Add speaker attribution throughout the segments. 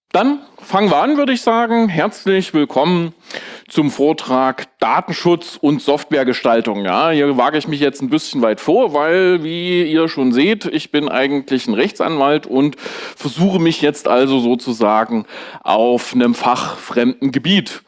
Speaker 1: Dann fangen wir an, würde ich sagen. Herzlich willkommen zum Vortrag Datenschutz und Softwaregestaltung. Ja, hier wage ich mich jetzt ein bisschen weit vor, weil, wie ihr schon seht, ich bin eigentlich ein Rechtsanwalt und versuche mich jetzt also sozusagen auf einem fachfremden Gebiet.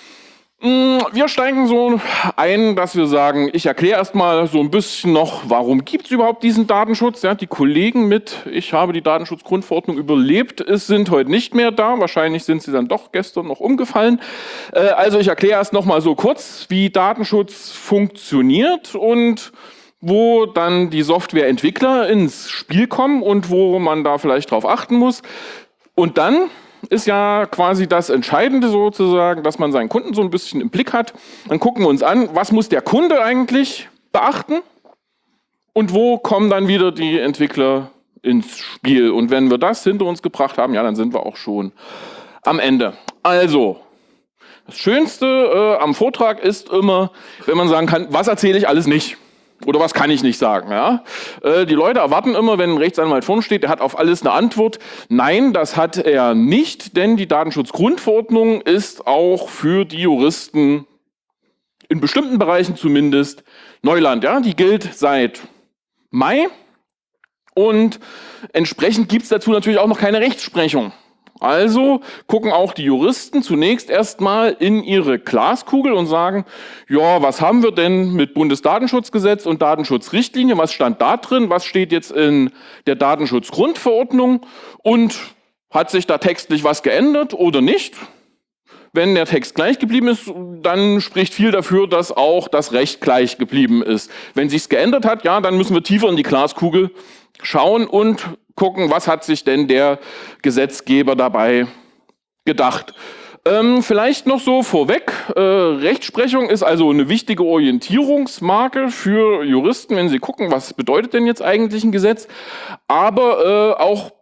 Speaker 1: Wir steigen so ein, dass wir sagen, ich erkläre erstmal so ein bisschen noch, warum gibt es überhaupt diesen Datenschutz. Ja, die Kollegen mit Ich habe die Datenschutzgrundverordnung überlebt, sind heute nicht mehr da. Wahrscheinlich sind sie dann doch gestern noch umgefallen. Also ich erkläre erst noch mal so kurz, wie Datenschutz funktioniert und wo dann die Softwareentwickler ins Spiel kommen und wo man da vielleicht drauf achten muss. Und dann ist ja quasi das Entscheidende sozusagen, dass man seinen Kunden so ein bisschen im Blick hat. Dann gucken wir uns an, was muss der Kunde eigentlich beachten und wo kommen dann wieder die Entwickler ins Spiel. Und wenn wir das hinter uns gebracht haben, ja, dann sind wir auch schon am Ende. Also, das Schönste am Vortrag ist immer, wenn man sagen kann, was erzähle ich alles nicht? Oder was kann ich nicht sagen? Ja? Die Leute erwarten immer, wenn ein Rechtsanwalt vorne steht, er hat auf alles eine Antwort. Nein, das hat er nicht, denn die Datenschutzgrundverordnung ist auch für die Juristen, in bestimmten Bereichen zumindest, Neuland. Ja? Die gilt seit Mai und entsprechend gibt es dazu natürlich auch noch keine Rechtsprechung. Also gucken auch die Juristen zunächst erstmal in ihre Glaskugel und sagen, ja, was haben wir denn mit Bundesdatenschutzgesetz und Datenschutzrichtlinie, was stand da drin, was steht jetzt in der Datenschutzgrundverordnung und hat sich da textlich was geändert oder nicht? Wenn der Text gleich geblieben ist, dann spricht viel dafür, dass auch das Recht gleich geblieben ist. Wenn sich's geändert hat, ja, dann müssen wir tiefer in die Glaskugel schauen und gucken, was hat sich denn der Gesetzgeber dabei gedacht. Vielleicht noch so vorweg, Rechtsprechung ist also eine wichtige Orientierungsmarke für Juristen, wenn sie gucken, was bedeutet denn jetzt eigentlich ein Gesetz. Aber auch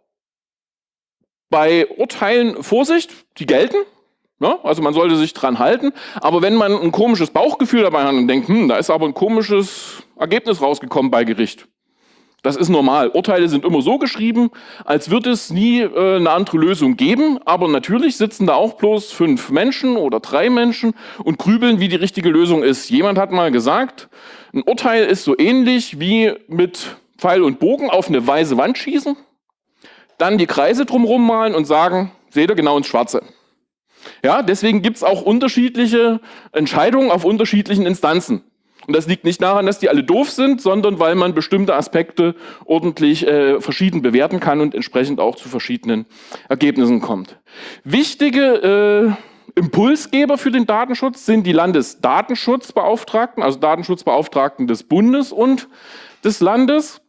Speaker 1: bei Urteilen Vorsicht, die gelten. Ja, also man sollte sich dran halten, aber wenn man ein komisches Bauchgefühl dabei hat und denkt, da ist aber ein komisches Ergebnis rausgekommen bei Gericht. Das ist normal. Urteile sind immer so geschrieben, als würde es nie eine andere Lösung geben, aber natürlich sitzen da auch bloß 5 Menschen oder 3 Menschen und grübeln, wie die richtige Lösung ist. Jemand hat mal gesagt, ein Urteil ist so ähnlich wie mit Pfeil und Bogen auf eine weiße Wand schießen, dann die Kreise drumherum malen und sagen, seht ihr, genau ins Schwarze. Ja, deswegen gibt es auch unterschiedliche Entscheidungen auf unterschiedlichen Instanzen. Und das liegt nicht daran, dass die alle doof sind, sondern weil man bestimmte Aspekte ordentlich verschieden bewerten kann und entsprechend auch zu verschiedenen Ergebnissen kommt. Wichtige Impulsgeber für den Datenschutz sind die Landesdatenschutzbeauftragten, also Datenschutzbeauftragten des Bundes und des Landes.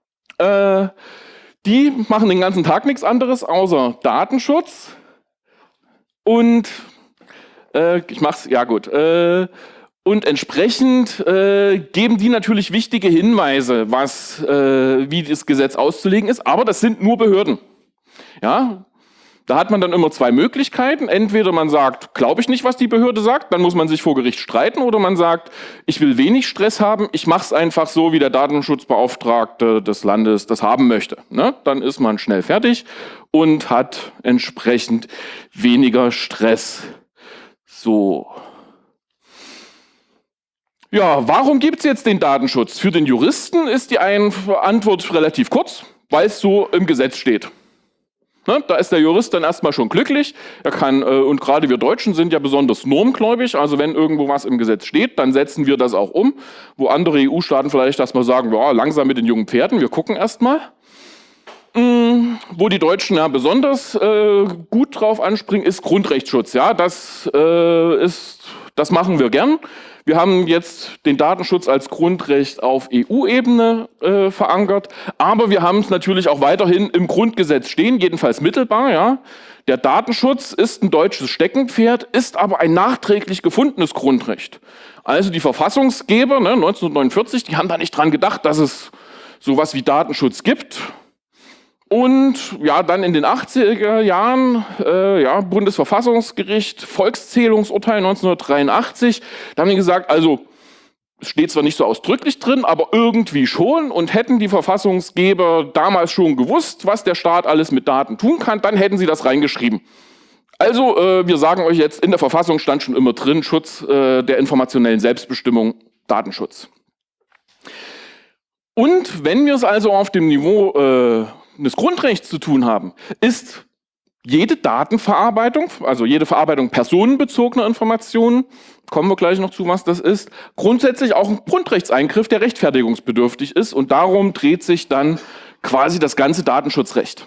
Speaker 1: Die machen den ganzen Tag nichts anderes außer Datenschutz. Und ich mach's, ja gut. Und entsprechend geben die natürlich wichtige Hinweise, wie das Gesetz auszulegen ist, aber das sind nur Behörden. Ja, da hat man dann immer 2 Möglichkeiten. Entweder man sagt, glaube ich nicht, was die Behörde sagt, dann muss man sich vor Gericht streiten, oder man sagt, ich will wenig Stress haben, ich mache es einfach so, wie der Datenschutzbeauftragte des Landes das haben möchte. Ne? Dann ist man schnell fertig und hat entsprechend weniger Stress. So. Ja, warum gibt es jetzt den Datenschutz? Für den Juristen ist die Antwort relativ kurz, weil es so im Gesetz steht. Ne? Da ist der Jurist dann erstmal schon glücklich. Er kann, und gerade wir Deutschen sind ja besonders normgläubig, also wenn irgendwo was im Gesetz steht, dann setzen wir das auch um. Wo andere EU-Staaten vielleicht erstmal sagen, ja, langsam mit den jungen Pferden, wir gucken erstmal. Wo die Deutschen ja besonders gut drauf anspringen, ist Grundrechtsschutz. Ja, das machen wir gern. Wir haben jetzt den Datenschutz als Grundrecht auf EU-Ebene verankert, aber wir haben es natürlich auch weiterhin im Grundgesetz stehen, jedenfalls mittelbar. Ja. Der Datenschutz ist ein deutsches Steckenpferd, ist aber ein nachträglich gefundenes Grundrecht. Also die Verfassungsgeber 1949, die haben da nicht dran gedacht, dass es sowas wie Datenschutz gibt. Und ja, dann in den 80er Jahren, Bundesverfassungsgericht, Volkszählungsurteil 1983, da haben die gesagt, also Es steht zwar nicht so ausdrücklich drin, aber irgendwie schon. Und hätten die Verfassungsgeber damals schon gewusst, was der Staat alles mit Daten tun kann, dann hätten sie das reingeschrieben. Also, wir sagen euch jetzt, in der Verfassung stand schon immer drin, Schutz der informationellen Selbstbestimmung, Datenschutz. Und wenn wir es also auf dem Niveau des Grundrechts zu tun haben, ist jede Datenverarbeitung, also jede Verarbeitung personenbezogener Informationen, kommen wir gleich noch zu, was das ist, grundsätzlich auch ein Grundrechtseingriff, der rechtfertigungsbedürftig ist, und darum dreht sich dann quasi das ganze Datenschutzrecht.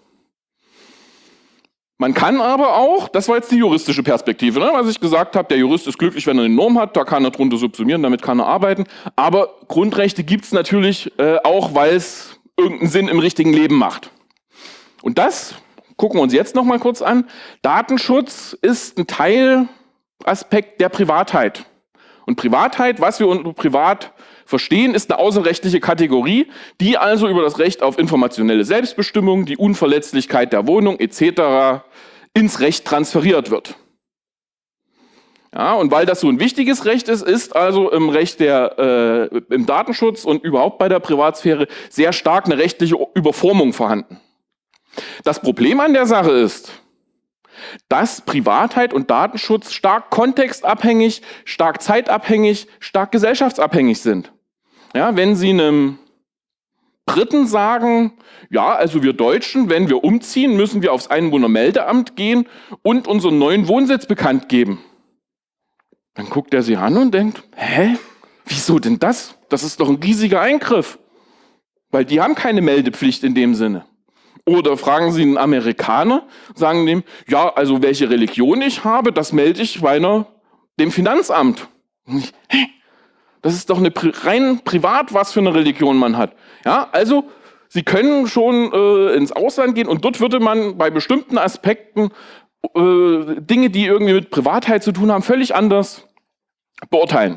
Speaker 1: Man kann aber auch, das war jetzt die juristische Perspektive, ne, was ich gesagt habe, der Jurist ist glücklich, wenn er eine Norm hat, da kann er drunter subsumieren, damit kann er arbeiten, aber Grundrechte gibt es natürlich auch, weil es irgendeinen Sinn im richtigen Leben macht. Und das gucken wir uns jetzt noch mal kurz an. Datenschutz ist ein Teilaspekt der Privatheit. Und Privatheit, was wir unter privat verstehen, ist eine außerrechtliche Kategorie, die also über das Recht auf informationelle Selbstbestimmung, die Unverletzlichkeit der Wohnung etc. ins Recht transferiert wird. Ja, und weil das so ein wichtiges Recht ist, ist also im Recht im Datenschutz und überhaupt bei der Privatsphäre sehr stark eine rechtliche Überformung vorhanden. Das Problem an der Sache ist, dass Privatheit und Datenschutz stark kontextabhängig, stark zeitabhängig, stark gesellschaftsabhängig sind. Ja, wenn Sie einem Briten sagen, ja, also wir Deutschen, wenn wir umziehen, müssen wir aufs Einwohnermeldeamt gehen und unseren neuen Wohnsitz bekannt geben. Dann guckt er Sie an und denkt, hä, wieso denn das? Das ist doch ein riesiger Eingriff. Weil die haben keine Meldepflicht in dem Sinne. Oder fragen Sie einen Amerikaner, sagen dem, ja, also welche Religion ich habe, das melde ich dem Finanzamt. Das ist doch rein privat, was für eine Religion man hat. Ja, also Sie können schon ins Ausland gehen und dort würde man bei bestimmten Aspekten Dinge, die irgendwie mit Privatheit zu tun haben, völlig anders beurteilen.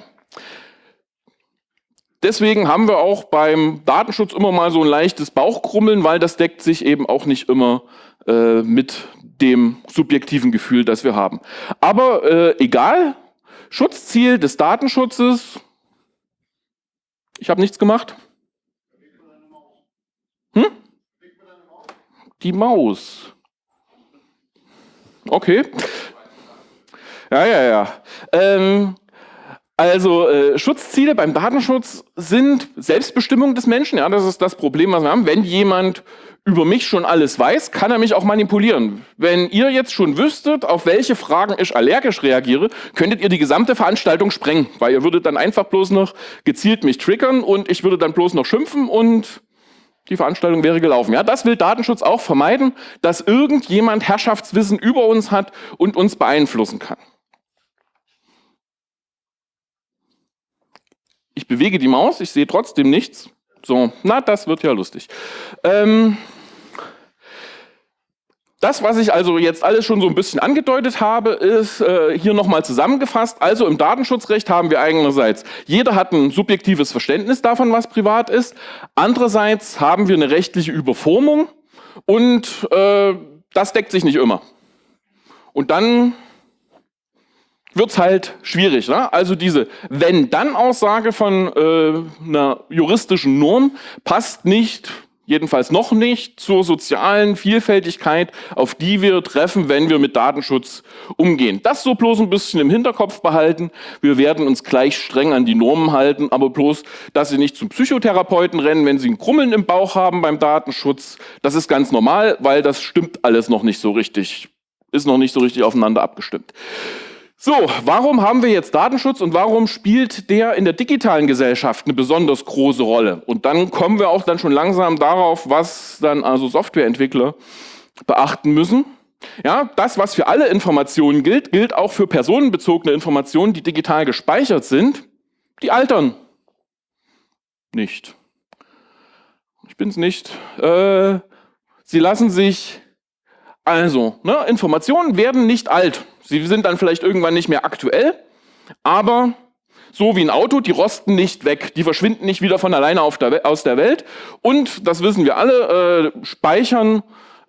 Speaker 1: Deswegen haben wir auch beim Datenschutz immer mal so ein leichtes Bauchkrummeln, weil das deckt sich eben auch nicht immer mit dem subjektiven Gefühl, das wir haben. Aber egal, Schutzziel des Datenschutzes, ich habe nichts gemacht. Hm? Die Maus. Okay. Ja. Also Schutzziele beim Datenschutz sind Selbstbestimmung des Menschen. Ja, das ist das Problem, was wir haben. Wenn jemand über mich schon alles weiß, kann er mich auch manipulieren. Wenn ihr jetzt schon wüsstet, auf welche Fragen ich allergisch reagiere, könntet ihr die gesamte Veranstaltung sprengen, weil ihr würdet dann einfach bloß noch gezielt mich triggern und ich würde dann bloß noch schimpfen und die Veranstaltung wäre gelaufen. Ja, das will Datenschutz auch vermeiden, dass irgendjemand Herrschaftswissen über uns hat und uns beeinflussen kann. Ich bewege die Maus, ich sehe trotzdem nichts. So, na, das wird ja lustig. Das, was ich also jetzt alles schon so ein bisschen angedeutet habe, ist hier nochmal zusammengefasst. Also im Datenschutzrecht haben wir einerseits, jeder hat ein subjektives Verständnis davon, was privat ist. Andererseits haben wir eine rechtliche Überformung und das deckt sich nicht immer. Und dann wird's halt schwierig. Ne? Also diese Wenn-Dann-Aussage von einer juristischen Norm passt nicht, jedenfalls noch nicht, zur sozialen Vielfältigkeit, auf die wir treffen, wenn wir mit Datenschutz umgehen. Das so bloß ein bisschen im Hinterkopf behalten. Wir werden uns gleich streng an die Normen halten, aber bloß, dass Sie nicht zum Psychotherapeuten rennen, wenn Sie ein Krummeln im Bauch haben beim Datenschutz. Das ist ganz normal, weil das stimmt alles noch nicht so richtig, ist noch nicht so richtig aufeinander abgestimmt. So, warum haben wir jetzt Datenschutz und warum spielt der in der digitalen Gesellschaft eine besonders große Rolle? Und dann kommen wir auch dann schon langsam darauf, was dann also Softwareentwickler beachten müssen. Ja, das, was für alle Informationen gilt, gilt auch für personenbezogene Informationen, die digital gespeichert sind. Die altern nicht. Ich bin's nicht. Sie lassen sich, also, ne, Informationen werden nicht alt. Sie sind dann vielleicht irgendwann nicht mehr aktuell, aber so wie ein Auto, die rosten nicht weg, die verschwinden nicht wieder von alleine aus der Welt. Und, das wissen wir alle, Speichern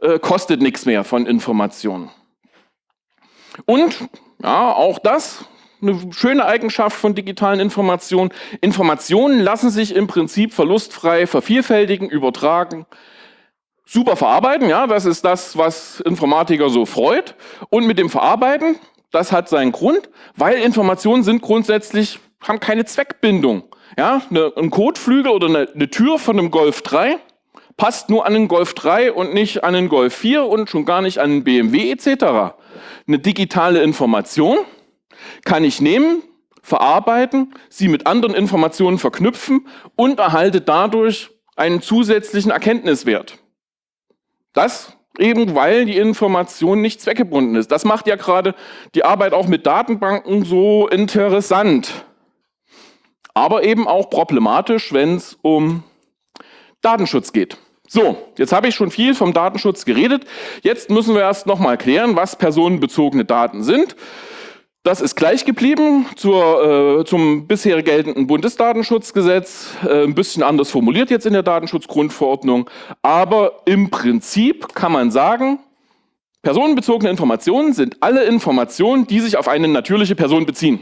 Speaker 1: kostet nichts mehr von Informationen. Und, ja, auch das eine schöne Eigenschaft von digitalen Informationen. Informationen lassen sich im Prinzip verlustfrei vervielfältigen, übertragen, super verarbeiten. Ja, das ist das, was Informatiker so freut. Und mit dem Verarbeiten, das hat seinen Grund, weil Informationen sind grundsätzlich, haben keine Zweckbindung. Ja, ein Kotflügel oder eine Tür von einem Golf 3 passt nur an den Golf 3 und nicht an den Golf 4 und schon gar nicht an den BMW etc. Eine digitale Information kann ich nehmen, verarbeiten, sie mit anderen Informationen verknüpfen und erhalte dadurch einen zusätzlichen Erkenntniswert. Das eben, weil die Information nicht zweckgebunden ist. Das macht ja gerade die Arbeit auch mit Datenbanken so interessant. Aber eben auch problematisch, wenn es um Datenschutz geht. So, jetzt habe ich schon viel vom Datenschutz geredet. Jetzt müssen wir erst nochmal klären, was personenbezogene Daten sind. Das ist gleich geblieben zum bisher geltenden Bundesdatenschutzgesetz, ein bisschen anders formuliert jetzt in der Datenschutzgrundverordnung. Aber im Prinzip kann man sagen, personenbezogene Informationen sind alle Informationen, die sich auf eine natürliche Person beziehen.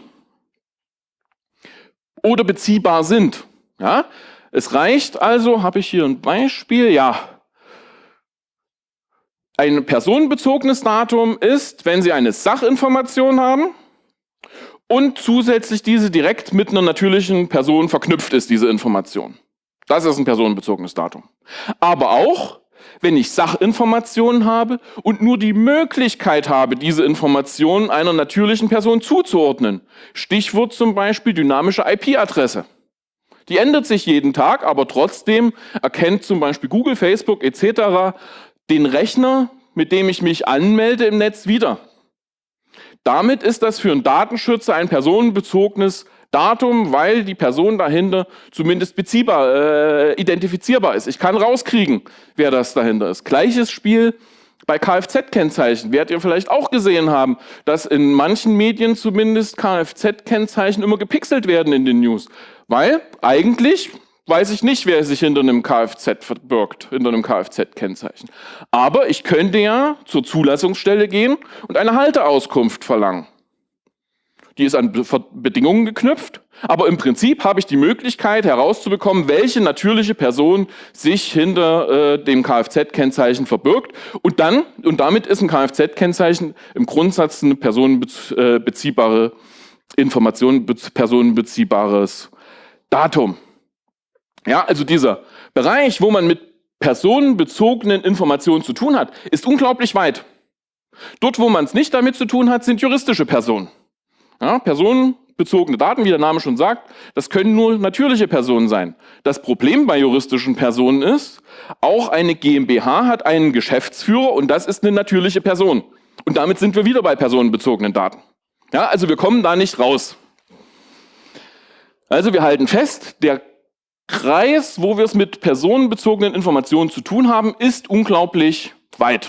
Speaker 1: Oder beziehbar sind. Ja? Es reicht also, habe ich hier ein Beispiel, ja. Ein personenbezogenes Datum ist, wenn Sie eine Sachinformation haben und zusätzlich diese direkt mit einer natürlichen Person verknüpft ist, diese Information. Das ist ein personenbezogenes Datum. Aber auch, wenn ich Sachinformationen habe und nur die Möglichkeit habe, diese Informationen einer natürlichen Person zuzuordnen. Stichwort zum Beispiel dynamische IP-Adresse. Die ändert sich jeden Tag, aber trotzdem erkennt zum Beispiel Google, Facebook etc. den Rechner, mit dem ich mich anmelde im Netz wieder. Damit ist das für einen Datenschützer ein personenbezogenes Datum, weil die Person dahinter zumindest beziehbar, identifizierbar ist. Ich kann rauskriegen, wer das dahinter ist. Gleiches Spiel bei Kfz-Kennzeichen. Werdet ihr vielleicht auch gesehen haben, dass in manchen Medien zumindest Kfz-Kennzeichen immer gepixelt werden in den News. Weil eigentlich weiß ich nicht, wer sich hinter einem Kfz verbirgt, hinter einem Kfz-Kennzeichen. Aber ich könnte ja zur Zulassungsstelle gehen und eine Halteauskunft verlangen. Die ist an Bedingungen geknüpft, aber im Prinzip habe ich die Möglichkeit herauszubekommen, welche natürliche Person sich hinter dem Kfz-Kennzeichen verbirgt und damit ist ein Kfz-Kennzeichen im Grundsatz eine personenbeziehbare Information, personenbeziehbares Datum. Ja, also dieser Bereich, wo man mit personenbezogenen Informationen zu tun hat, ist unglaublich weit. Dort, wo man es nicht damit zu tun hat, sind juristische Personen. Ja, personenbezogene Daten, wie der Name schon sagt, das können nur natürliche Personen sein. Das Problem bei juristischen Personen ist, auch eine GmbH hat einen Geschäftsführer und das ist eine natürliche Person. Und damit sind wir wieder bei personenbezogenen Daten. Ja, also wir kommen da nicht raus. Also wir halten fest, der Kreis, wo wir es mit personenbezogenen Informationen zu tun haben, ist unglaublich weit.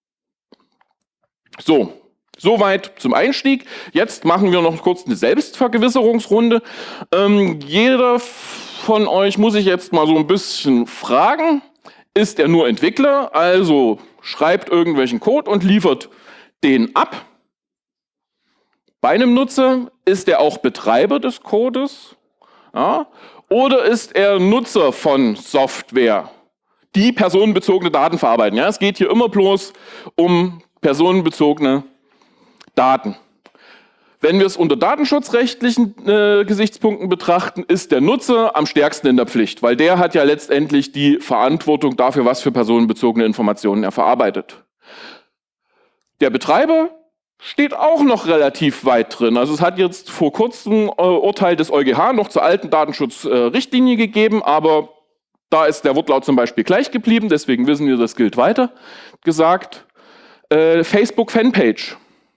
Speaker 1: So. Soweit zum Einstieg. Jetzt machen wir noch kurz eine Selbstvergewisserungsrunde. Jeder von euch muss sich jetzt mal so ein bisschen fragen, ist er nur Entwickler, also schreibt irgendwelchen Code und liefert den ab. Bei einem Nutzer ist er auch Betreiber des Codes, ja? Oder ist er Nutzer von Software, die personenbezogene Daten verarbeiten. Ja? Es geht hier immer bloß um personenbezogene Daten. Wenn wir es unter datenschutzrechtlichen Gesichtspunkten betrachten, ist der Nutzer am stärksten in der Pflicht, weil der hat ja letztendlich die Verantwortung dafür, was für personenbezogene Informationen er verarbeitet. Der Betreiber steht auch noch relativ weit drin. Also es hat jetzt vor kurzem Urteil des EuGH noch zur alten Datenschutzrichtlinie gegeben, aber da ist der Wortlaut zum Beispiel gleich geblieben, deswegen wissen wir, das gilt weiter gesagt. Facebook Fanpage.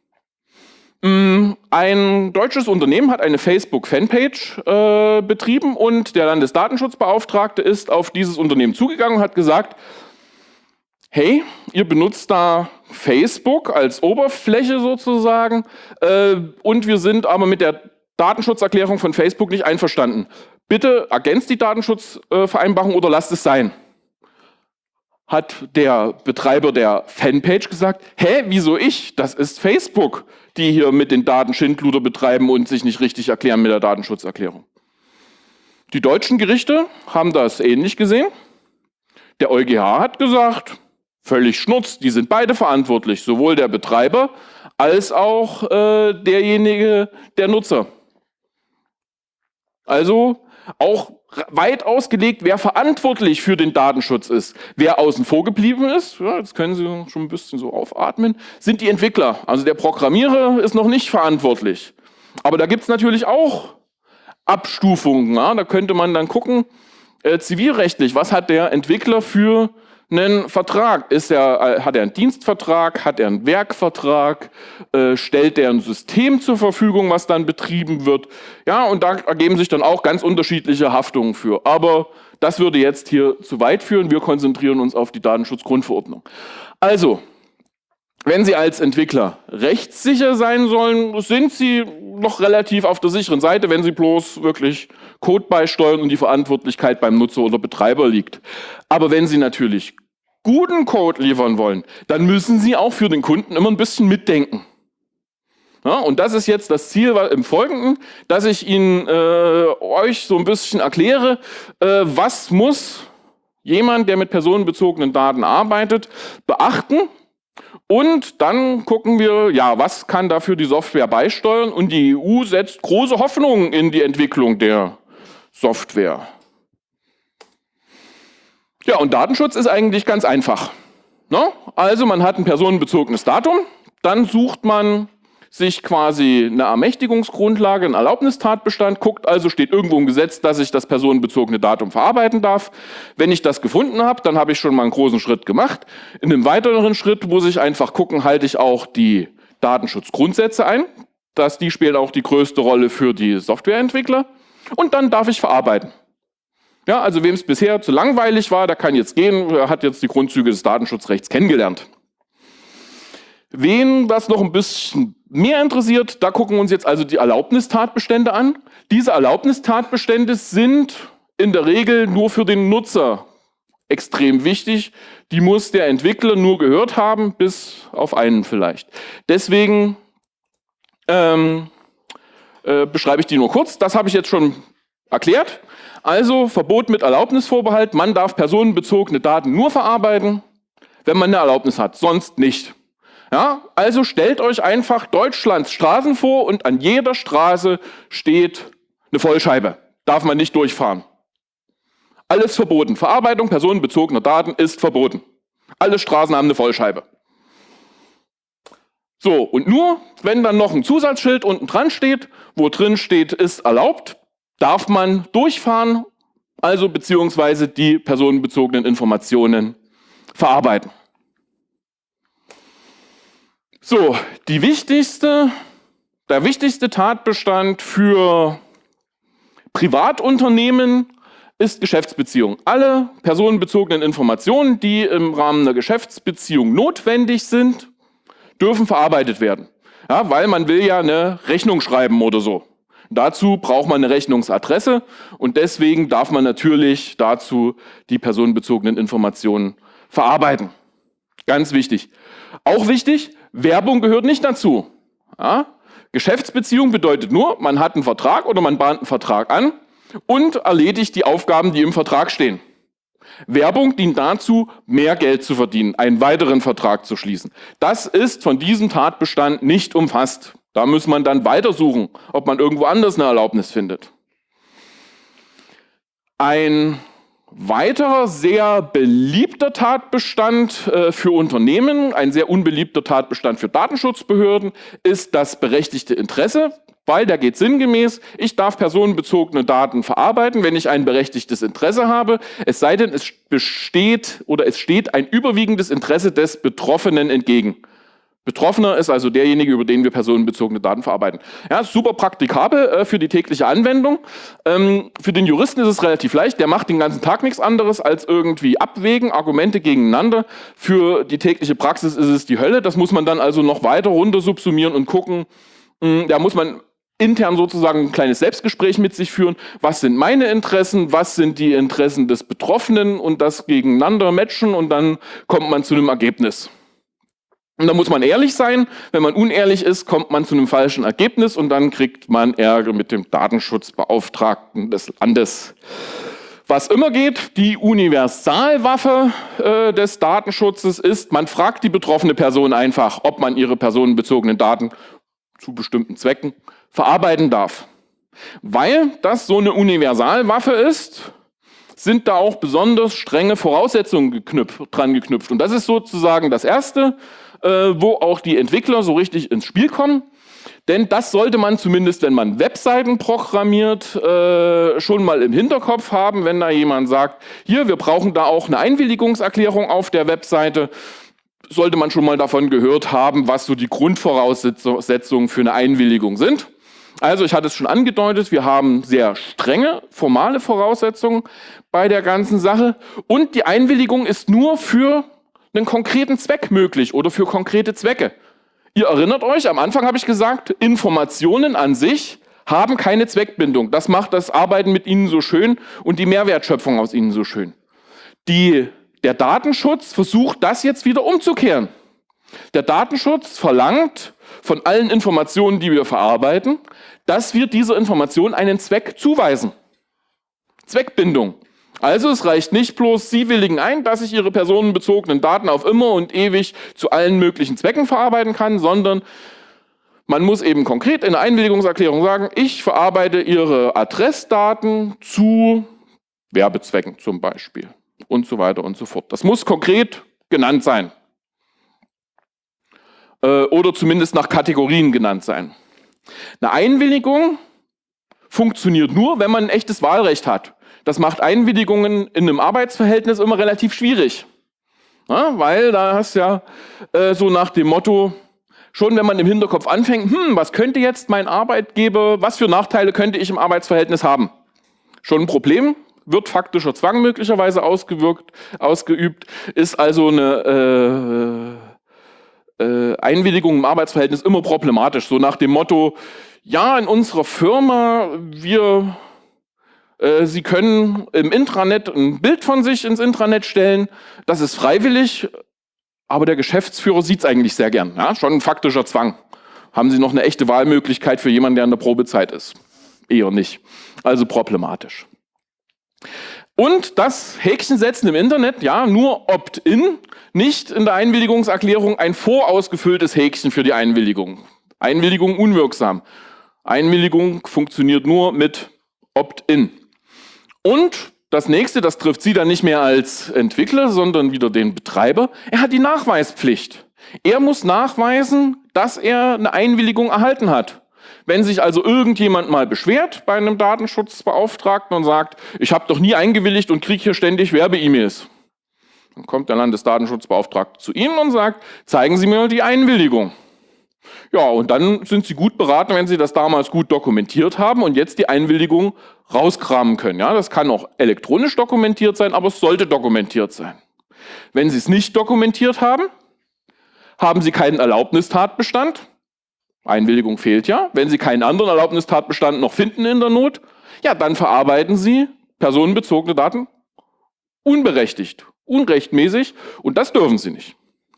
Speaker 1: Ein deutsches Unternehmen hat eine Facebook-Fanpage betrieben und der Landesdatenschutzbeauftragte ist auf dieses Unternehmen zugegangen und hat gesagt, hey, ihr benutzt da Facebook als Oberfläche sozusagen und wir sind aber mit der Datenschutzerklärung von Facebook nicht einverstanden. Bitte ergänzt die Datenschutzvereinbarung oder lasst es sein. hat der Betreiber der Fanpage gesagt, hä, wieso ich? Das ist Facebook, die hier mit den Daten Schindluder betreiben und sich nicht richtig erklären mit der Datenschutzerklärung. Die deutschen Gerichte haben das ähnlich gesehen. Der EuGH hat gesagt, völlig Schnurz, die sind beide verantwortlich, sowohl der Betreiber als auch derjenige, der Nutzer. Also auch weit ausgelegt, wer verantwortlich für den Datenschutz ist. Wer außen vor geblieben ist, ja, jetzt können Sie schon ein bisschen so aufatmen, sind die Entwickler. Also der Programmierer ist noch nicht verantwortlich. Aber da gibt es natürlich auch Abstufungen. Ja? Da könnte man dann gucken, zivilrechtlich, was hat der Entwickler für einen Vertrag? Hat er einen Dienstvertrag? Hat er einen Werkvertrag? Stellt er ein System zur Verfügung, was dann betrieben wird? Ja, und da ergeben sich dann auch ganz unterschiedliche Haftungen für. Aber das würde jetzt hier zu weit führen. Wir konzentrieren uns auf die Datenschutzgrundverordnung. Also, wenn Sie als Entwickler rechtssicher sein sollen, sind Sie noch relativ auf der sicheren Seite, wenn Sie bloß wirklich Code beisteuern und die Verantwortlichkeit beim Nutzer oder Betreiber liegt. Aber wenn Sie natürlich guten Code liefern wollen, dann müssen Sie auch für den Kunden immer ein bisschen mitdenken. Ja, und das ist jetzt das Ziel im Folgenden, dass ich Ihnen euch so ein bisschen erkläre, was muss jemand, der mit personenbezogenen Daten arbeitet, beachten. Und dann gucken wir, ja, was kann dafür die Software beisteuern? Und die EU setzt große Hoffnungen in die Entwicklung der Software. Ja, und Datenschutz ist eigentlich ganz einfach. Ne? Also man hat ein personenbezogenes Datum, dann sucht man sich quasi eine Ermächtigungsgrundlage, einen Erlaubnistatbestand, guckt also, steht irgendwo im Gesetz, dass ich das personenbezogene Datum verarbeiten darf. Wenn ich das gefunden habe, dann habe ich schon mal einen großen Schritt gemacht. In einem weiteren Schritt muss ich einfach gucken, halte ich auch die Datenschutzgrundsätze ein. Die spielen auch die größte Rolle für die Softwareentwickler. Und dann darf ich verarbeiten. Ja, also wem es bisher zu langweilig war, der kann jetzt gehen, hat jetzt die Grundzüge des Datenschutzrechts kennengelernt. Wen das noch ein bisschen mehr interessiert, da gucken wir uns jetzt also die Erlaubnistatbestände an. Diese Erlaubnistatbestände sind in der Regel nur für den Nutzer extrem wichtig. Die muss der Entwickler nur gehört haben, bis auf einen vielleicht. Deswegen beschreibe ich die nur kurz. Das habe ich jetzt schon erklärt. Also Verbot mit Erlaubnisvorbehalt. Man darf personenbezogene Daten nur verarbeiten, wenn man eine Erlaubnis hat, sonst nicht. Ja, also stellt euch einfach Deutschlands Straßen vor und an jeder Straße steht eine Vollscheibe. Darf man nicht durchfahren. Alles verboten. Verarbeitung personenbezogener Daten ist verboten. Alle Straßen haben eine Vollscheibe. So, und nur wenn dann noch ein Zusatzschild unten dran steht, wo drin steht, ist erlaubt, darf man durchfahren, also beziehungsweise die personenbezogenen Informationen verarbeiten. So, der wichtigste Tatbestand für Privatunternehmen ist Geschäftsbeziehung. Alle personenbezogenen Informationen, die im Rahmen einer Geschäftsbeziehung notwendig sind, dürfen verarbeitet werden. Ja, weil man will ja eine Rechnung schreiben oder so. Dazu braucht man eine Rechnungsadresse und deswegen darf man natürlich dazu die personenbezogenen Informationen verarbeiten. Ganz wichtig. Auch wichtig, Werbung gehört nicht dazu. Ja? Geschäftsbeziehung bedeutet nur, man hat einen Vertrag oder man bahnt einen Vertrag an und erledigt die Aufgaben, die im Vertrag stehen. Werbung dient dazu, mehr Geld zu verdienen, einen weiteren Vertrag zu schließen. Das ist von diesem Tatbestand nicht umfasst. Da muss man dann weitersuchen, ob man irgendwo anders eine Erlaubnis findet. Ein weiterer sehr beliebter Tatbestand für Unternehmen, ein sehr unbeliebter Tatbestand für Datenschutzbehörden, ist das berechtigte Interesse, weil der geht sinngemäß, ich darf personenbezogene Daten verarbeiten, wenn ich ein berechtigtes Interesse habe, es sei denn, es besteht oder es steht ein überwiegendes Interesse des Betroffenen entgegen. Betroffener ist also derjenige, über den wir personenbezogene Daten verarbeiten. Ja, super praktikabel für die tägliche Anwendung. Für den Juristen ist es relativ leicht, der macht den ganzen Tag nichts anderes als irgendwie abwägen, Argumente gegeneinander. Für die tägliche Praxis ist es die Hölle, das muss man dann also noch weiter runter subsumieren und gucken. Da muss man intern sozusagen ein kleines Selbstgespräch mit sich führen. Was sind meine Interessen? Was sind die Interessen des Betroffenen? Und das gegeneinander matchen und dann kommt man zu einem Ergebnis. Und da muss man ehrlich sein. Wenn man unehrlich ist, kommt man zu einem falschen Ergebnis und dann kriegt man Ärger mit dem Datenschutzbeauftragten des Landes. Was immer geht, die Universalwaffe des Datenschutzes ist, man fragt die betroffene Person einfach, ob man ihre personenbezogenen Daten zu bestimmten Zwecken verarbeiten darf. Weil das so eine Universalwaffe ist, sind da auch besonders strenge Voraussetzungen dran geknüpft. Und das ist sozusagen das Erste, wo auch die Entwickler so richtig ins Spiel kommen. Denn das sollte man zumindest, wenn man Webseiten programmiert, schon mal im Hinterkopf haben, wenn da jemand sagt, hier, wir brauchen da auch eine Einwilligungserklärung auf der Webseite, sollte man schon mal davon gehört haben, was so die Grundvoraussetzungen für eine Einwilligung sind. Also ich hatte es schon angedeutet, wir haben sehr strenge formale Voraussetzungen bei der ganzen Sache und die Einwilligung ist nur für einen konkreten Zweck möglich oder für konkrete Zwecke. Ihr erinnert euch, am Anfang habe ich gesagt, Informationen an sich haben keine Zweckbindung. Das macht das Arbeiten mit ihnen so schön und die Mehrwertschöpfung aus ihnen so schön. Der Datenschutz versucht, das jetzt wieder umzukehren. Der Datenschutz verlangt von allen Informationen, die wir verarbeiten, dass wir dieser Information einen Zweck zuweisen. Zweckbindung. Also es reicht nicht bloß, Sie willigen ein, dass ich Ihre personenbezogenen Daten auf immer und ewig zu allen möglichen Zwecken verarbeiten kann, sondern man muss eben konkret in der Einwilligungserklärung sagen, ich verarbeite Ihre Adressdaten zu Werbezwecken zum Beispiel und so weiter und so fort. Das muss konkret genannt sein. Oder zumindest nach Kategorien genannt sein. Eine Einwilligung funktioniert nur, wenn man ein echtes Wahlrecht hat. Das macht Einwilligungen in einem Arbeitsverhältnis immer relativ schwierig. Ja, weil da hast du ja so nach dem Motto, schon wenn man im Hinterkopf anfängt, was könnte jetzt mein Arbeitgeber, was für Nachteile könnte ich im Arbeitsverhältnis haben? Schon ein Problem, wird faktischer Zwang möglicherweise ausgeübt, ist also eine Einwilligung im Arbeitsverhältnis immer problematisch. So nach dem Motto, ja, in unserer Firma, Sie können im Intranet ein Bild von sich ins Intranet stellen, das ist freiwillig, aber der Geschäftsführer sieht es eigentlich sehr gern. Ja, schon ein faktischer Zwang. Haben Sie noch eine echte Wahlmöglichkeit für jemanden, der in der Probezeit ist? Eher nicht. Also problematisch. Und das Häkchen setzen im Internet, ja, nur Opt-in, nicht in der Einwilligungserklärung ein vorausgefülltes Häkchen für die Einwilligung. Einwilligung unwirksam. Einwilligung funktioniert nur mit Opt-in. Und das nächste, das trifft Sie dann nicht mehr als Entwickler, sondern wieder den Betreiber. Er hat die Nachweispflicht. Er muss nachweisen, dass er eine Einwilligung erhalten hat. Wenn sich also irgendjemand mal beschwert bei einem Datenschutzbeauftragten und sagt, ich habe doch nie eingewilligt und kriege hier ständig Werbe-E-Mails, dann kommt der Landesdatenschutzbeauftragte zu Ihnen und sagt, zeigen Sie mir die Einwilligung. Ja, und dann sind Sie gut beraten, wenn Sie das damals gut dokumentiert haben und jetzt die Einwilligung rauskramen können. Ja, das kann auch elektronisch dokumentiert sein, aber es sollte dokumentiert sein. Wenn Sie es nicht dokumentiert haben, haben Sie keinen Erlaubnistatbestand. Einwilligung fehlt ja. Wenn Sie keinen anderen Erlaubnistatbestand noch finden in der Not, ja, dann verarbeiten Sie personenbezogene Daten unberechtigt, unrechtmäßig und das dürfen Sie nicht.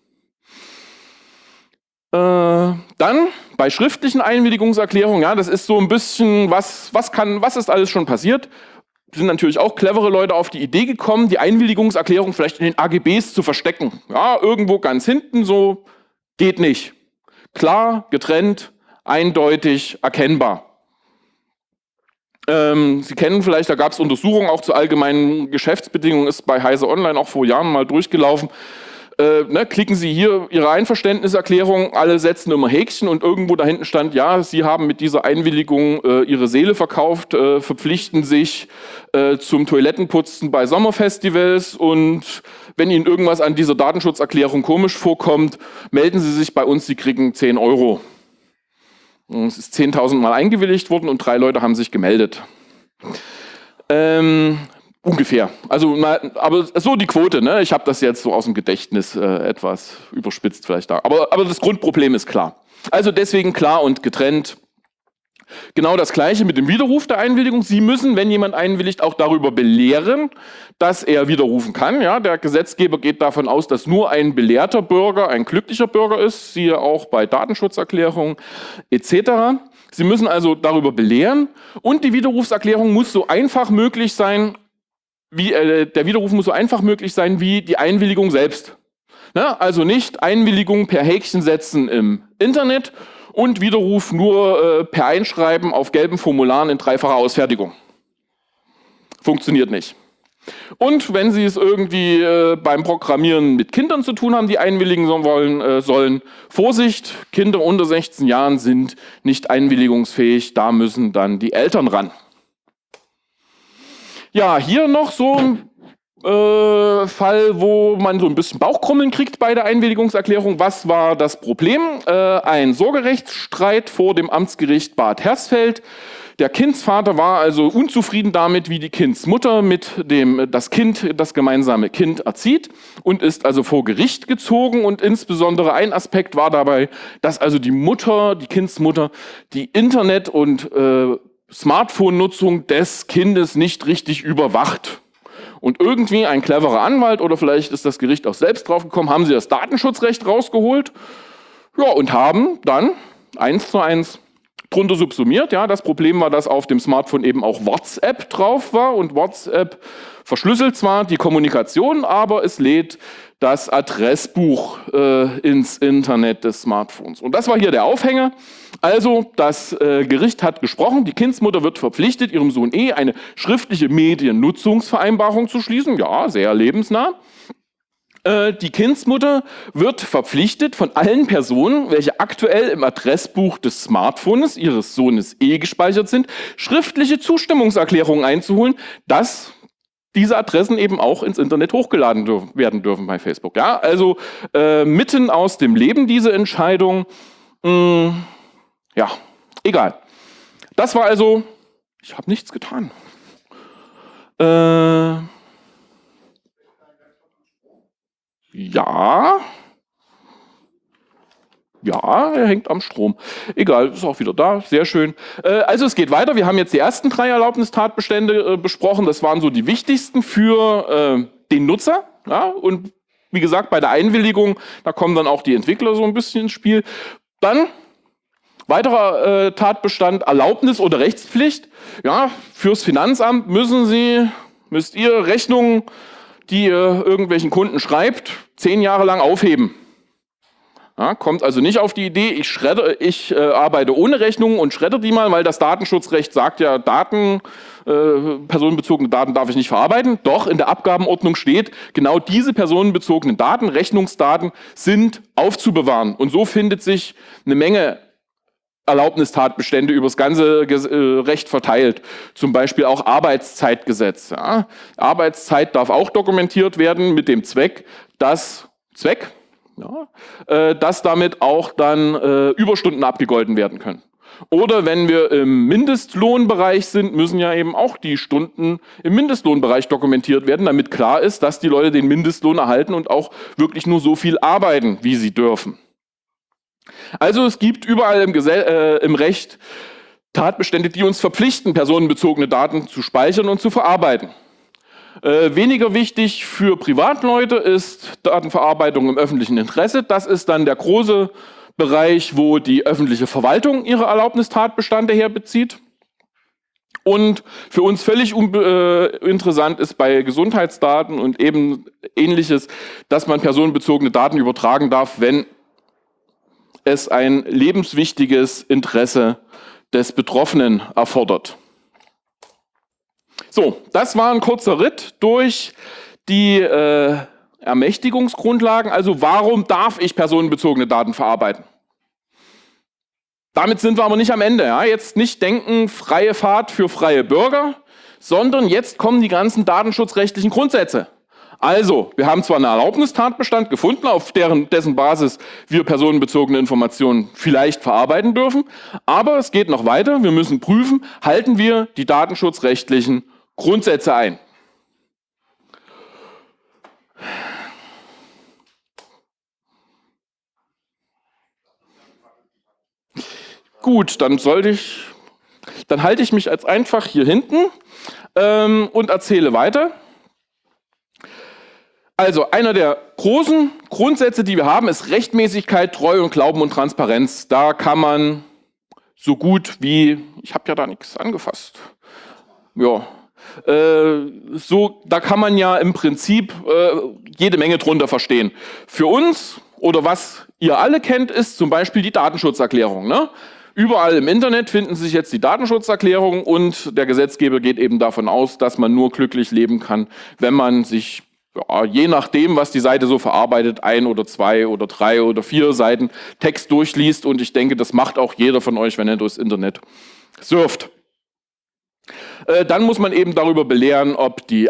Speaker 1: Dann bei schriftlichen Einwilligungserklärungen, ja, das ist so ein bisschen, was ist alles schon passiert? Sind natürlich auch clevere Leute auf die Idee gekommen, die Einwilligungserklärung vielleicht in den AGBs zu verstecken. Ja, irgendwo ganz hinten so, geht nicht. Klar, getrennt, eindeutig, erkennbar. Sie kennen vielleicht, da gab es Untersuchungen auch zu allgemeinen Geschäftsbedingungen, ist bei Heise Online auch vor Jahren mal durchgelaufen. Klicken Sie hier Ihre Einverständniserklärung, alle setzen immer Häkchen und irgendwo da hinten stand, ja, Sie haben mit dieser Einwilligung Ihre Seele verkauft, verpflichten sich zum Toilettenputzen bei Sommerfestivals und wenn Ihnen irgendwas an dieser Datenschutzerklärung komisch vorkommt, melden Sie sich bei uns, Sie kriegen 10 Euro. Es ist 10.000 Mal eingewilligt worden und 3 Leute haben sich gemeldet. Ungefähr. Also, aber so die Quote, ne? Ich habe das jetzt so aus dem Gedächtnis etwas überspitzt vielleicht da. Aber das Grundproblem ist klar. Also deswegen klar und getrennt. Genau das Gleiche mit dem Widerruf der Einwilligung. Sie müssen, wenn jemand einwilligt, auch darüber belehren, dass er widerrufen kann. Ja, der Gesetzgeber geht davon aus, dass nur ein belehrter Bürger ein glücklicher Bürger ist, siehe auch bei Datenschutzerklärungen etc. Sie müssen also darüber belehren und die Widerrufserklärung muss so einfach möglich sein, der Widerruf muss so einfach möglich sein wie die Einwilligung selbst. Ja, also nicht Einwilligung per Häkchen setzen im Internet und Widerruf nur per Einschreiben auf gelben Formularen in dreifacher Ausfertigung. Funktioniert nicht. Und wenn Sie es irgendwie beim Programmieren mit Kindern zu tun haben, die einwilligen sollen, Vorsicht, Kinder unter 16 Jahren sind nicht einwilligungsfähig, da müssen dann die Eltern ran. Ja, hier noch so ein Fall, wo man so ein bisschen Bauchkrummeln kriegt bei der Einwilligungserklärung. Was war das Problem? Ein Sorgerechtsstreit vor dem Amtsgericht Bad Hersfeld. Der Kindsvater war also unzufrieden damit, wie die Kindsmutter das gemeinsame Kind erzieht und ist also vor Gericht gezogen. Und insbesondere ein Aspekt war dabei, dass also die Kindsmutter, die Internet- und Smartphone-Nutzung des Kindes nicht richtig überwacht. Und irgendwie ein cleverer Anwalt oder vielleicht ist das Gericht auch selbst drauf gekommen, haben sie das Datenschutzrecht rausgeholt, ja, und haben dann 1:1 drunter subsumiert. Ja, das Problem war, dass auf dem Smartphone eben auch WhatsApp drauf war und WhatsApp verschlüsselt zwar die Kommunikation, aber es lädt das Adressbuch ins Internet des Smartphones. Und das war hier der Aufhänger. Also das Gericht hat gesprochen, die Kindsmutter wird verpflichtet, ihrem Sohn eine schriftliche Mediennutzungsvereinbarung zu schließen. Ja, sehr lebensnah. Die Kindsmutter wird verpflichtet, von allen Personen, welche aktuell im Adressbuch des Smartphones ihres Sohnes gespeichert sind, schriftliche Zustimmungserklärungen einzuholen, dass diese Adressen eben auch ins Internet hochgeladen werden dürfen bei Facebook. Ja, also mitten aus dem Leben diese Entscheidung. Ja, egal. Das war also, ich habe nichts getan. Ja. Ja, er hängt am Strom. Egal, ist auch wieder da, sehr schön. Also es geht weiter, wir haben jetzt die ersten 3 Erlaubnistatbestände besprochen, das waren so die wichtigsten für den Nutzer. Ja? Und wie gesagt, bei der Einwilligung, da kommen dann auch die Entwickler so ein bisschen ins Spiel. Dann weiterer Tatbestand, Erlaubnis oder Rechtspflicht. Ja, fürs Finanzamt müsst ihr Rechnungen, die ihr irgendwelchen Kunden schreibt, 10 Jahre lang aufheben. Ja, kommt also nicht auf die Idee, ich arbeite ohne Rechnungen und schredder die mal, weil das Datenschutzrecht sagt ja, personenbezogene Daten darf ich nicht verarbeiten. Doch in der Abgabenordnung steht, genau diese personenbezogenen Daten, Rechnungsdaten, sind aufzubewahren. Und so findet sich eine Menge Erlaubnistatbestände über das ganze Recht verteilt. Zum Beispiel auch Arbeitszeitgesetz. Ja. Arbeitszeit darf auch dokumentiert werden mit dem Zweck, dass damit auch dann Überstunden abgegolten werden können. Oder wenn wir im Mindestlohnbereich sind, müssen ja eben auch die Stunden im Mindestlohnbereich dokumentiert werden, damit klar ist, dass die Leute den Mindestlohn erhalten und auch wirklich nur so viel arbeiten, wie sie dürfen. Also es gibt überall im Recht Tatbestände, die uns verpflichten, personenbezogene Daten zu speichern und zu verarbeiten. Weniger wichtig für Privatleute ist Datenverarbeitung im öffentlichen Interesse. Das ist dann der große Bereich, wo die öffentliche Verwaltung ihre Erlaubnistatbestände herbezieht. Und für uns völlig interessant ist bei Gesundheitsdaten und eben Ähnliches, dass man personenbezogene Daten übertragen darf, wenn es ein lebenswichtiges Interesse des Betroffenen erfordert. So, das war ein kurzer Ritt durch die Ermächtigungsgrundlagen. Also warum darf ich personenbezogene Daten verarbeiten? Damit sind wir aber nicht am Ende. Ja? Jetzt nicht denken, freie Fahrt für freie Bürger, sondern jetzt kommen die ganzen datenschutzrechtlichen Grundsätze. Also, wir haben zwar einen Erlaubnistatbestand gefunden, auf dessen Basis wir personenbezogene Informationen vielleicht verarbeiten dürfen, aber es geht noch weiter. Wir müssen prüfen, halten wir die datenschutzrechtlichen Grundsätze ein. Gut, dann sollte ich dann halte ich mich jetzt einfach hier hinten und erzähle weiter. Also einer der großen Grundsätze, die wir haben, ist Rechtmäßigkeit, Treue und Glauben und Transparenz. Da kann man so gut wie, ich habe ja da nichts angefasst, ja, da kann man ja im Prinzip jede Menge drunter verstehen. Für uns oder was ihr alle kennt, ist zum Beispiel die Datenschutzerklärung. Ne? Überall im Internet finden sich jetzt die Datenschutzerklärungen und der Gesetzgeber geht eben davon aus, dass man nur glücklich leben kann, wenn man sich, ja, je nachdem, was die Seite so verarbeitet, 1 oder 2 oder 3 oder 4 Seiten Text durchliest. Und ich denke, das macht auch jeder von euch, wenn er durchs Internet surft. Dann muss man eben darüber belehren, ob die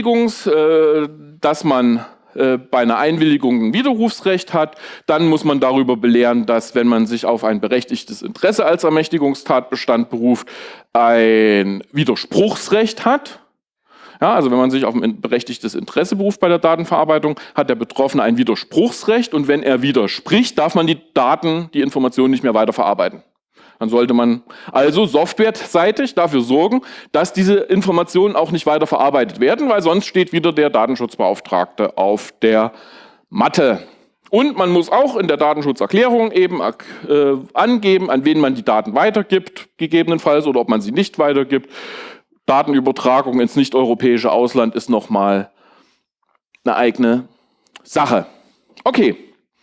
Speaker 1: dass man bei einer Einwilligung ein Widerrufsrecht hat. Dann muss man darüber belehren, dass, wenn man sich auf ein berechtigtes Interesse als Ermächtigungstatbestand beruft, ein Widerspruchsrecht hat. Ja, also wenn man sich auf ein berechtigtes Interesse beruft bei der Datenverarbeitung, hat der Betroffene ein Widerspruchsrecht und wenn er widerspricht, darf man die Informationen nicht mehr weiterverarbeiten. Dann sollte man also softwareseitig dafür sorgen, dass diese Informationen auch nicht weiter verarbeitet werden, weil sonst steht wieder der Datenschutzbeauftragte auf der Matte. Und man muss auch in der Datenschutzerklärung eben angeben, an wen man die Daten weitergibt, gegebenenfalls, oder ob man sie nicht weitergibt. Datenübertragung ins nicht-europäische Ausland ist nochmal eine eigene Sache. Okay,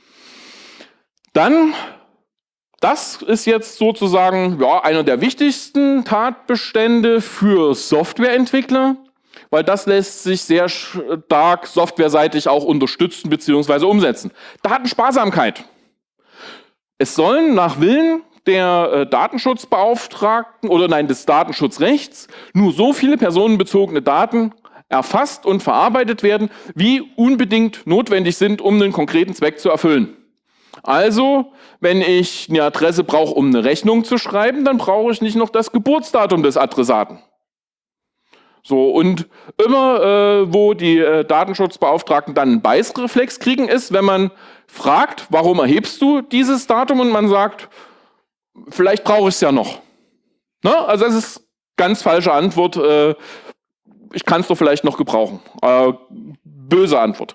Speaker 1: dann, das ist jetzt sozusagen ja, einer der wichtigsten Tatbestände für Softwareentwickler, weil das lässt sich sehr stark softwareseitig auch unterstützen bzw. umsetzen. Datensparsamkeit. Es sollen nach Willen der Datenschutzbeauftragten oder des Datenschutzrechts nur so viele personenbezogene Daten erfasst und verarbeitet werden, wie unbedingt notwendig sind, um einen konkreten Zweck zu erfüllen. Also, wenn ich eine Adresse brauche, um eine Rechnung zu schreiben, dann brauche ich nicht noch das Geburtsdatum des Adressaten. So, und immer, wo die Datenschutzbeauftragten dann einen Beißreflex kriegen, ist, wenn man fragt, warum erhebst du dieses Datum, und man sagt, vielleicht brauche ich es ja noch. Ne? Also das ist ganz falsche Antwort. Ich kann es doch vielleicht noch gebrauchen. Böse Antwort.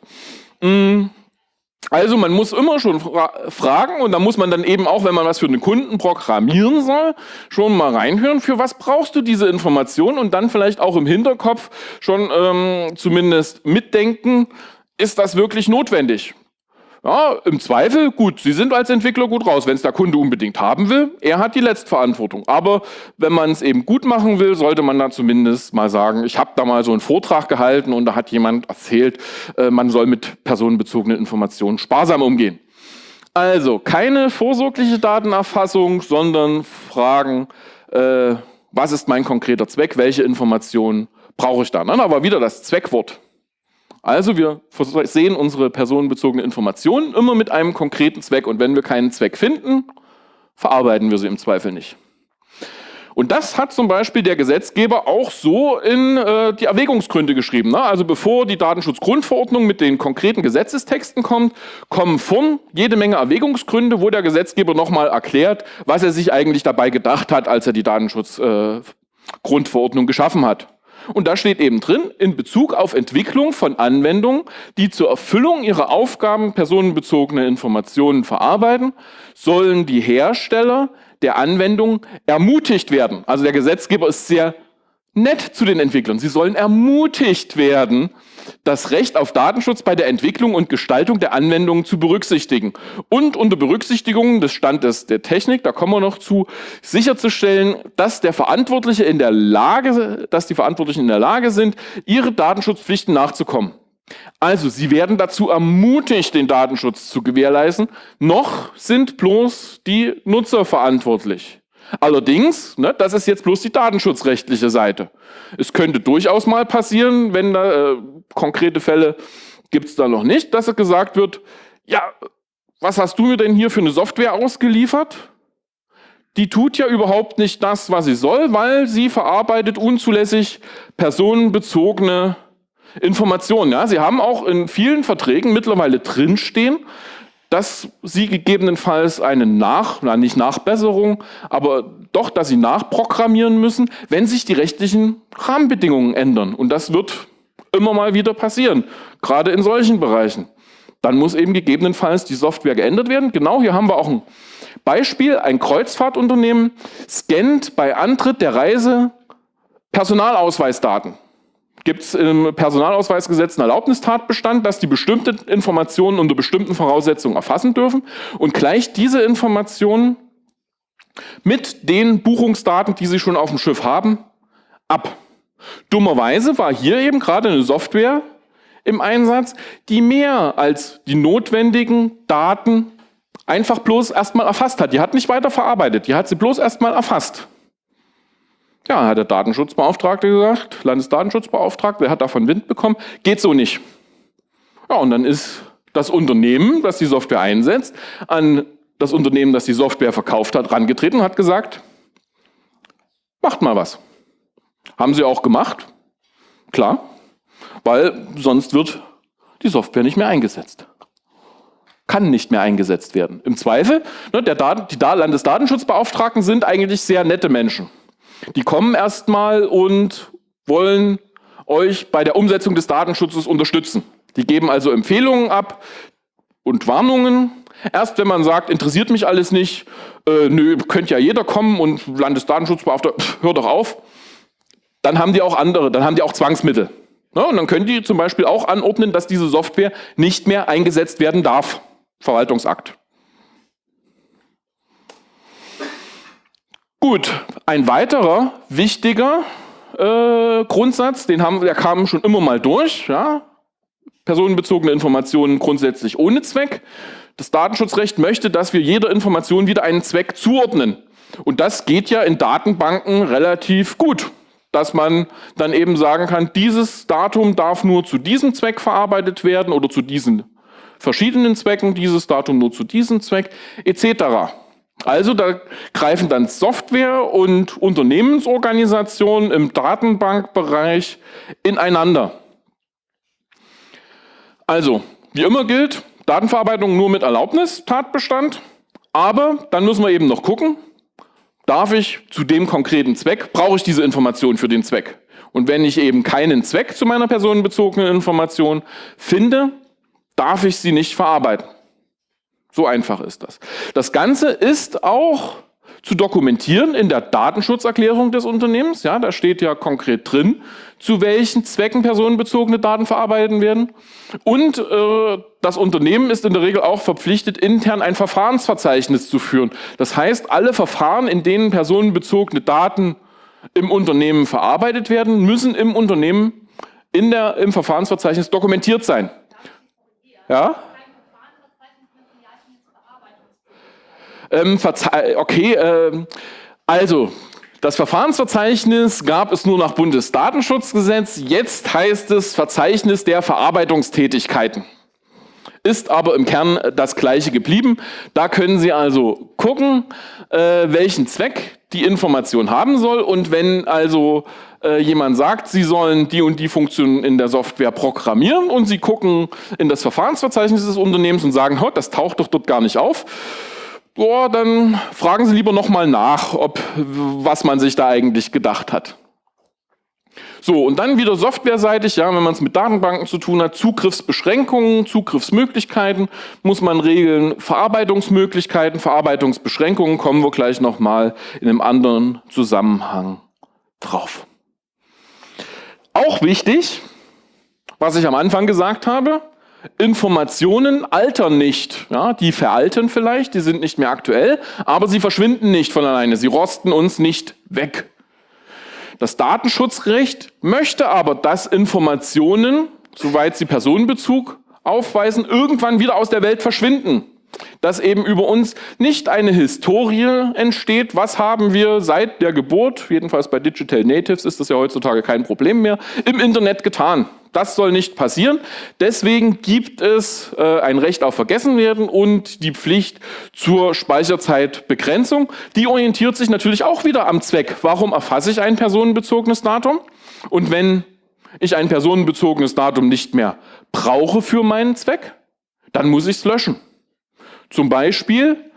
Speaker 1: Also man muss immer schon fragen, und da muss man dann eben auch, wenn man was für einen Kunden programmieren soll, schon mal reinhören, für was brauchst du diese Information, und dann vielleicht auch im Hinterkopf schon zumindest mitdenken, ist das wirklich notwendig? Ja, im Zweifel, gut, Sie sind als Entwickler gut raus, wenn es der Kunde unbedingt haben will, er hat die Letztverantwortung. Aber wenn man es eben gut machen will, sollte man da zumindest mal sagen, ich habe da mal so einen Vortrag gehalten und da hat jemand erzählt, man soll mit personenbezogenen Informationen sparsam umgehen. Also keine vorsorgliche Datenerfassung, sondern fragen, was ist mein konkreter Zweck, welche Informationen brauche ich da? Dann aber wieder das Zweckwort. Also wir versehen unsere personenbezogenen Informationen immer mit einem konkreten Zweck, und wenn wir keinen Zweck finden, verarbeiten wir sie im Zweifel nicht. Und das hat zum Beispiel der Gesetzgeber auch so in die Erwägungsgründe geschrieben. Ne? Also bevor die Datenschutzgrundverordnung mit den konkreten Gesetzestexten kommt, kommen vorn jede Menge Erwägungsgründe, wo der Gesetzgeber nochmal erklärt, was er sich eigentlich dabei gedacht hat, als er die Datenschutzgrundverordnung geschaffen hat. Und da steht eben drin, in Bezug auf Entwicklung von Anwendungen, die zur Erfüllung ihrer Aufgaben personenbezogene Informationen verarbeiten, sollen die Hersteller der Anwendung ermutigt werden. Also der Gesetzgeber ist sehr nett zu den Entwicklern. Sie sollen ermutigt werden, das Recht auf Datenschutz bei der Entwicklung und Gestaltung der Anwendungen zu berücksichtigen und unter Berücksichtigung des Standes der Technik, da kommen wir noch zu, sicherzustellen, dass die Verantwortlichen in der Lage sind, ihre Datenschutzpflichten nachzukommen. Also sie werden dazu ermutigt, den Datenschutz zu gewährleisten, noch sind bloß die Nutzer verantwortlich. Allerdings, ne, das ist jetzt bloß die datenschutzrechtliche Seite. Es könnte durchaus mal passieren, wenn da konkrete Fälle gibt es da noch nicht, dass gesagt wird, ja, was hast du mir denn hier für eine Software ausgeliefert? Die tut ja überhaupt nicht das, was sie soll, weil sie verarbeitet unzulässig personenbezogene Informationen. Ja, sie haben auch in vielen Verträgen mittlerweile drinstehen, dass sie gegebenenfalls eine nicht Nachbesserung, aber doch, dass sie nachprogrammieren müssen, wenn sich die rechtlichen Rahmenbedingungen ändern. Und das wird immer mal wieder passieren, gerade in solchen Bereichen. Dann muss eben gegebenenfalls die Software geändert werden. Genau, hier haben wir auch ein Beispiel. Ein Kreuzfahrtunternehmen scannt bei Antritt der Reise Personalausweisdaten. Gibt es im Personalausweisgesetz einen Erlaubnistatbestand, dass die bestimmte Informationen unter bestimmten Voraussetzungen erfassen dürfen und gleicht diese Informationen mit den Buchungsdaten, die Sie schon auf dem Schiff haben, ab. Dummerweise war hier eben gerade eine Software im Einsatz, die mehr als die notwendigen Daten einfach bloß erstmal erfasst hat. Die hat nicht weiter verarbeitet, die hat sie bloß erstmal erfasst. Ja, hat der Datenschutzbeauftragte gesagt, Landesdatenschutzbeauftragte, der hat davon Wind bekommen, geht so nicht. Ja, und dann ist das Unternehmen, das die Software einsetzt, an das Unternehmen, das die Software verkauft hat, rangetreten und hat gesagt, macht mal was. Haben sie auch gemacht, klar, weil sonst wird die Software nicht mehr eingesetzt. Kann nicht mehr eingesetzt werden. Im Zweifel, die Landesdatenschutzbeauftragten sind eigentlich sehr nette Menschen. Die kommen erstmal und wollen euch bei der Umsetzung des Datenschutzes unterstützen. Die geben also Empfehlungen ab und Warnungen. Erst wenn man sagt, interessiert mich alles nicht, nö, könnte ja jeder kommen und Landesdatenschutzbeauftragter, hör doch auf, dann haben die auch andere, dann haben die auch Zwangsmittel. Ja, und dann können die zum Beispiel auch anordnen, dass diese Software nicht mehr eingesetzt werden darf. Verwaltungsakt. Gut, ein weiterer wichtiger Grundsatz, der kam schon immer mal durch. Ja? Personenbezogene Informationen grundsätzlich ohne Zweck. Das Datenschutzrecht möchte, dass wir jeder Information wieder einen Zweck zuordnen. Und das geht ja in Datenbanken relativ gut. Dass man dann eben sagen kann, dieses Datum darf nur zu diesem Zweck verarbeitet werden oder zu diesen verschiedenen Zwecken, dieses Datum nur zu diesem Zweck, etc. Also da greifen dann Software und Unternehmensorganisationen im Datenbankbereich ineinander. Also, wie immer gilt, Datenverarbeitung nur mit Erlaubnistatbestand, aber dann müssen wir eben noch gucken, darf ich zu dem konkreten Zweck, brauche ich diese Information für den Zweck? Und wenn ich eben keinen Zweck zu meiner personenbezogenen Information finde, darf ich sie nicht verarbeiten. So einfach ist das. Das Ganze ist auch zu dokumentieren in der Datenschutzerklärung des Unternehmens. Ja, da steht ja konkret drin, zu welchen Zwecken personenbezogene Daten verarbeitet werden. Und das Unternehmen ist in der Regel auch verpflichtet, intern ein Verfahrensverzeichnis zu führen. Das heißt, alle Verfahren, in denen personenbezogene Daten im Unternehmen verarbeitet werden, müssen im Unternehmen im Verfahrensverzeichnis dokumentiert sein. Ja? Also, das Verfahrensverzeichnis gab es nur nach Bundesdatenschutzgesetz, jetzt heißt es Verzeichnis der Verarbeitungstätigkeiten. Ist aber im Kern das Gleiche geblieben. Da können Sie also gucken, welchen Zweck die Information haben soll, und wenn also jemand sagt, Sie sollen die und die Funktion in der Software programmieren und Sie gucken in das Verfahrensverzeichnis des Unternehmens und sagen, das taucht doch dort gar nicht auf, dann fragen Sie lieber nochmal nach, was man sich da eigentlich gedacht hat. So, und dann wieder softwareseitig, ja, wenn man es mit Datenbanken zu tun hat, Zugriffsbeschränkungen, Zugriffsmöglichkeiten muss man regeln, Verarbeitungsmöglichkeiten, Verarbeitungsbeschränkungen, kommen wir gleich nochmal in einem anderen Zusammenhang drauf. Auch wichtig, was ich am Anfang gesagt habe, Informationen altern nicht. Ja, die veralten vielleicht, die sind nicht mehr aktuell, aber sie verschwinden nicht von alleine, sie rosten uns nicht weg. Das Datenschutzrecht möchte aber, dass Informationen, soweit sie Personenbezug aufweisen, irgendwann wieder aus der Welt verschwinden. Dass eben über uns nicht eine Historie entsteht, was haben wir seit der Geburt, jedenfalls bei Digital Natives ist das ja heutzutage kein Problem mehr, im Internet getan. Das soll nicht passieren. Deswegen gibt es ein Recht auf Vergessenwerden und die Pflicht zur Speicherzeitbegrenzung. Die orientiert sich natürlich auch wieder am Zweck. Warum erfasse ich ein personenbezogenes Datum? Und wenn ich ein personenbezogenes Datum nicht mehr brauche für meinen Zweck, dann muss ich es löschen. Zum Beispiel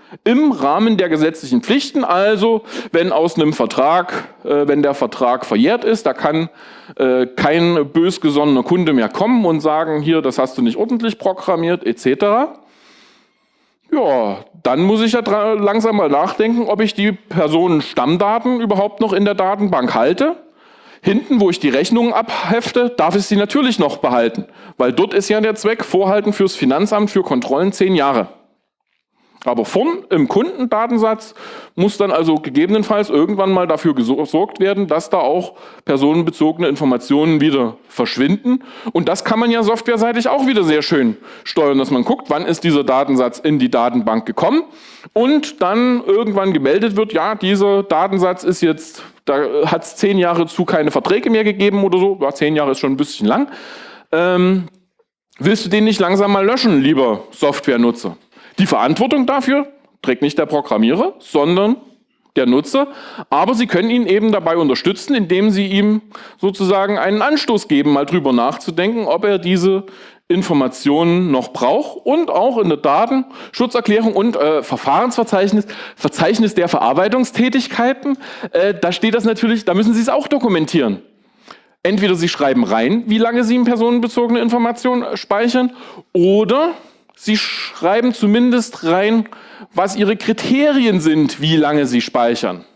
Speaker 1: im Rahmen der gesetzlichen Pflichten. Also wenn aus einem Vertrag, wenn der Vertrag verjährt ist, da kann kein bösgesonnener Kunde mehr kommen und sagen, hier, das hast du nicht ordentlich programmiert, etc. Ja, dann muss ich ja langsam mal nachdenken, ob ich die Personenstammdaten überhaupt noch in der Datenbank halte. Hinten, wo ich die Rechnungen abhefte, darf ich sie natürlich noch behalten, weil dort ist ja der Zweck, Vorhalten fürs Finanzamt für Kontrollen 10 Jahre. Aber vorn im Kundendatensatz muss dann also gegebenenfalls irgendwann mal dafür gesorgt werden, dass da auch personenbezogene Informationen wieder verschwinden. Und das kann man ja softwareseitig auch wieder sehr schön steuern, dass man guckt, wann ist dieser Datensatz in die Datenbank gekommen und dann irgendwann gemeldet wird, ja, dieser Datensatz ist jetzt, da hat es 10 Jahre zu keine Verträge mehr gegeben oder so, ja, 10 Jahre ist schon ein bisschen lang. Willst du den nicht langsam mal löschen, lieber Softwarenutzer? Die Verantwortung dafür trägt nicht der Programmierer, sondern der Nutzer. Aber Sie können ihn eben dabei unterstützen, indem Sie ihm sozusagen einen Anstoß geben, mal drüber nachzudenken, ob er diese Informationen noch braucht und auch in der Datenschutzerklärung und Verfahrensverzeichnis, Verzeichnis der Verarbeitungstätigkeiten, da steht das natürlich, da müssen Sie es auch dokumentieren. Entweder Sie schreiben rein, wie lange Sie personenbezogene Informationen speichern, oder Sie schreiben zumindest rein, was Ihre Kriterien sind, wie lange Sie speichern.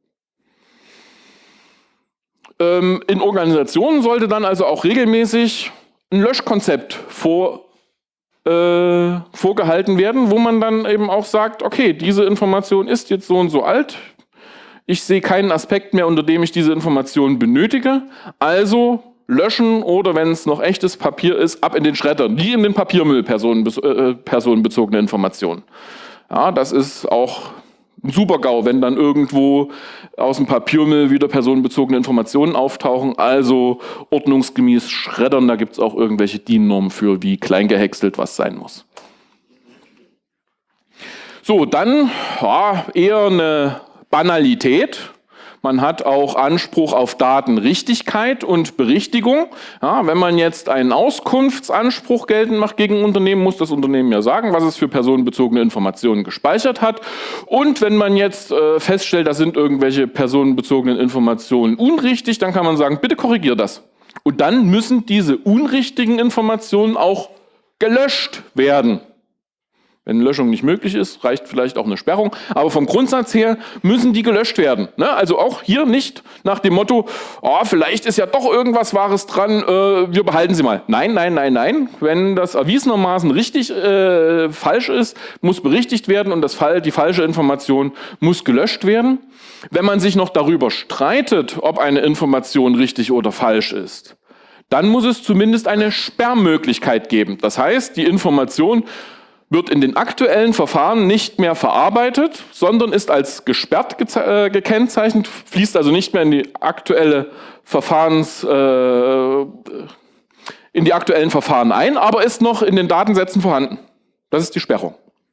Speaker 1: In Organisationen sollte dann also auch regelmäßig ein Löschkonzept vorgehalten werden, wo man dann eben auch sagt, okay, diese Information ist jetzt so und so alt, ich sehe keinen Aspekt mehr, unter dem ich diese Information benötige, also löschen oder wenn es noch echtes Papier ist, ab in den Schredder, nie in den Papiermüll personenbezogene Informationen. Ja, das ist auch ein Super-GAU, wenn dann irgendwo aus dem Papiermüll wieder personenbezogene Informationen auftauchen, also ordnungsgemäß schreddern, da gibt es auch irgendwelche DIN-Normen für, wie klein gehäckselt was sein muss. So, dann ja, eher eine Banalität. Man hat auch Anspruch auf Datenrichtigkeit und Berichtigung. Ja, wenn man jetzt einen Auskunftsanspruch geltend macht gegen ein Unternehmen, muss das Unternehmen ja sagen, was es für personenbezogene Informationen gespeichert hat. Und wenn man jetzt feststellt, da sind irgendwelche personenbezogenen Informationen unrichtig, dann kann man sagen, bitte korrigier das. Und dann müssen diese unrichtigen Informationen auch gelöscht werden. Wenn Löschung nicht möglich ist, reicht vielleicht auch eine Sperrung. Aber vom Grundsatz her müssen die gelöscht werden. Also auch hier nicht nach dem Motto, oh, vielleicht ist ja doch irgendwas Wahres dran, wir behalten sie mal. Nein, nein, nein, nein. Wenn das erwiesenermaßen richtig falsch ist, muss berichtigt werden und die falsche Information muss gelöscht werden. Wenn man sich noch darüber streitet, ob eine Information richtig oder falsch ist, dann muss es zumindest eine Sperrmöglichkeit geben. Das heißt, die Information wird in den aktuellen Verfahren nicht mehr verarbeitet, sondern ist als gesperrt gekennzeichnet, fließt also nicht mehr in die aktuelle in die aktuellen Verfahren ein, aber ist noch in den Datensätzen vorhanden. Das ist die Sperrung.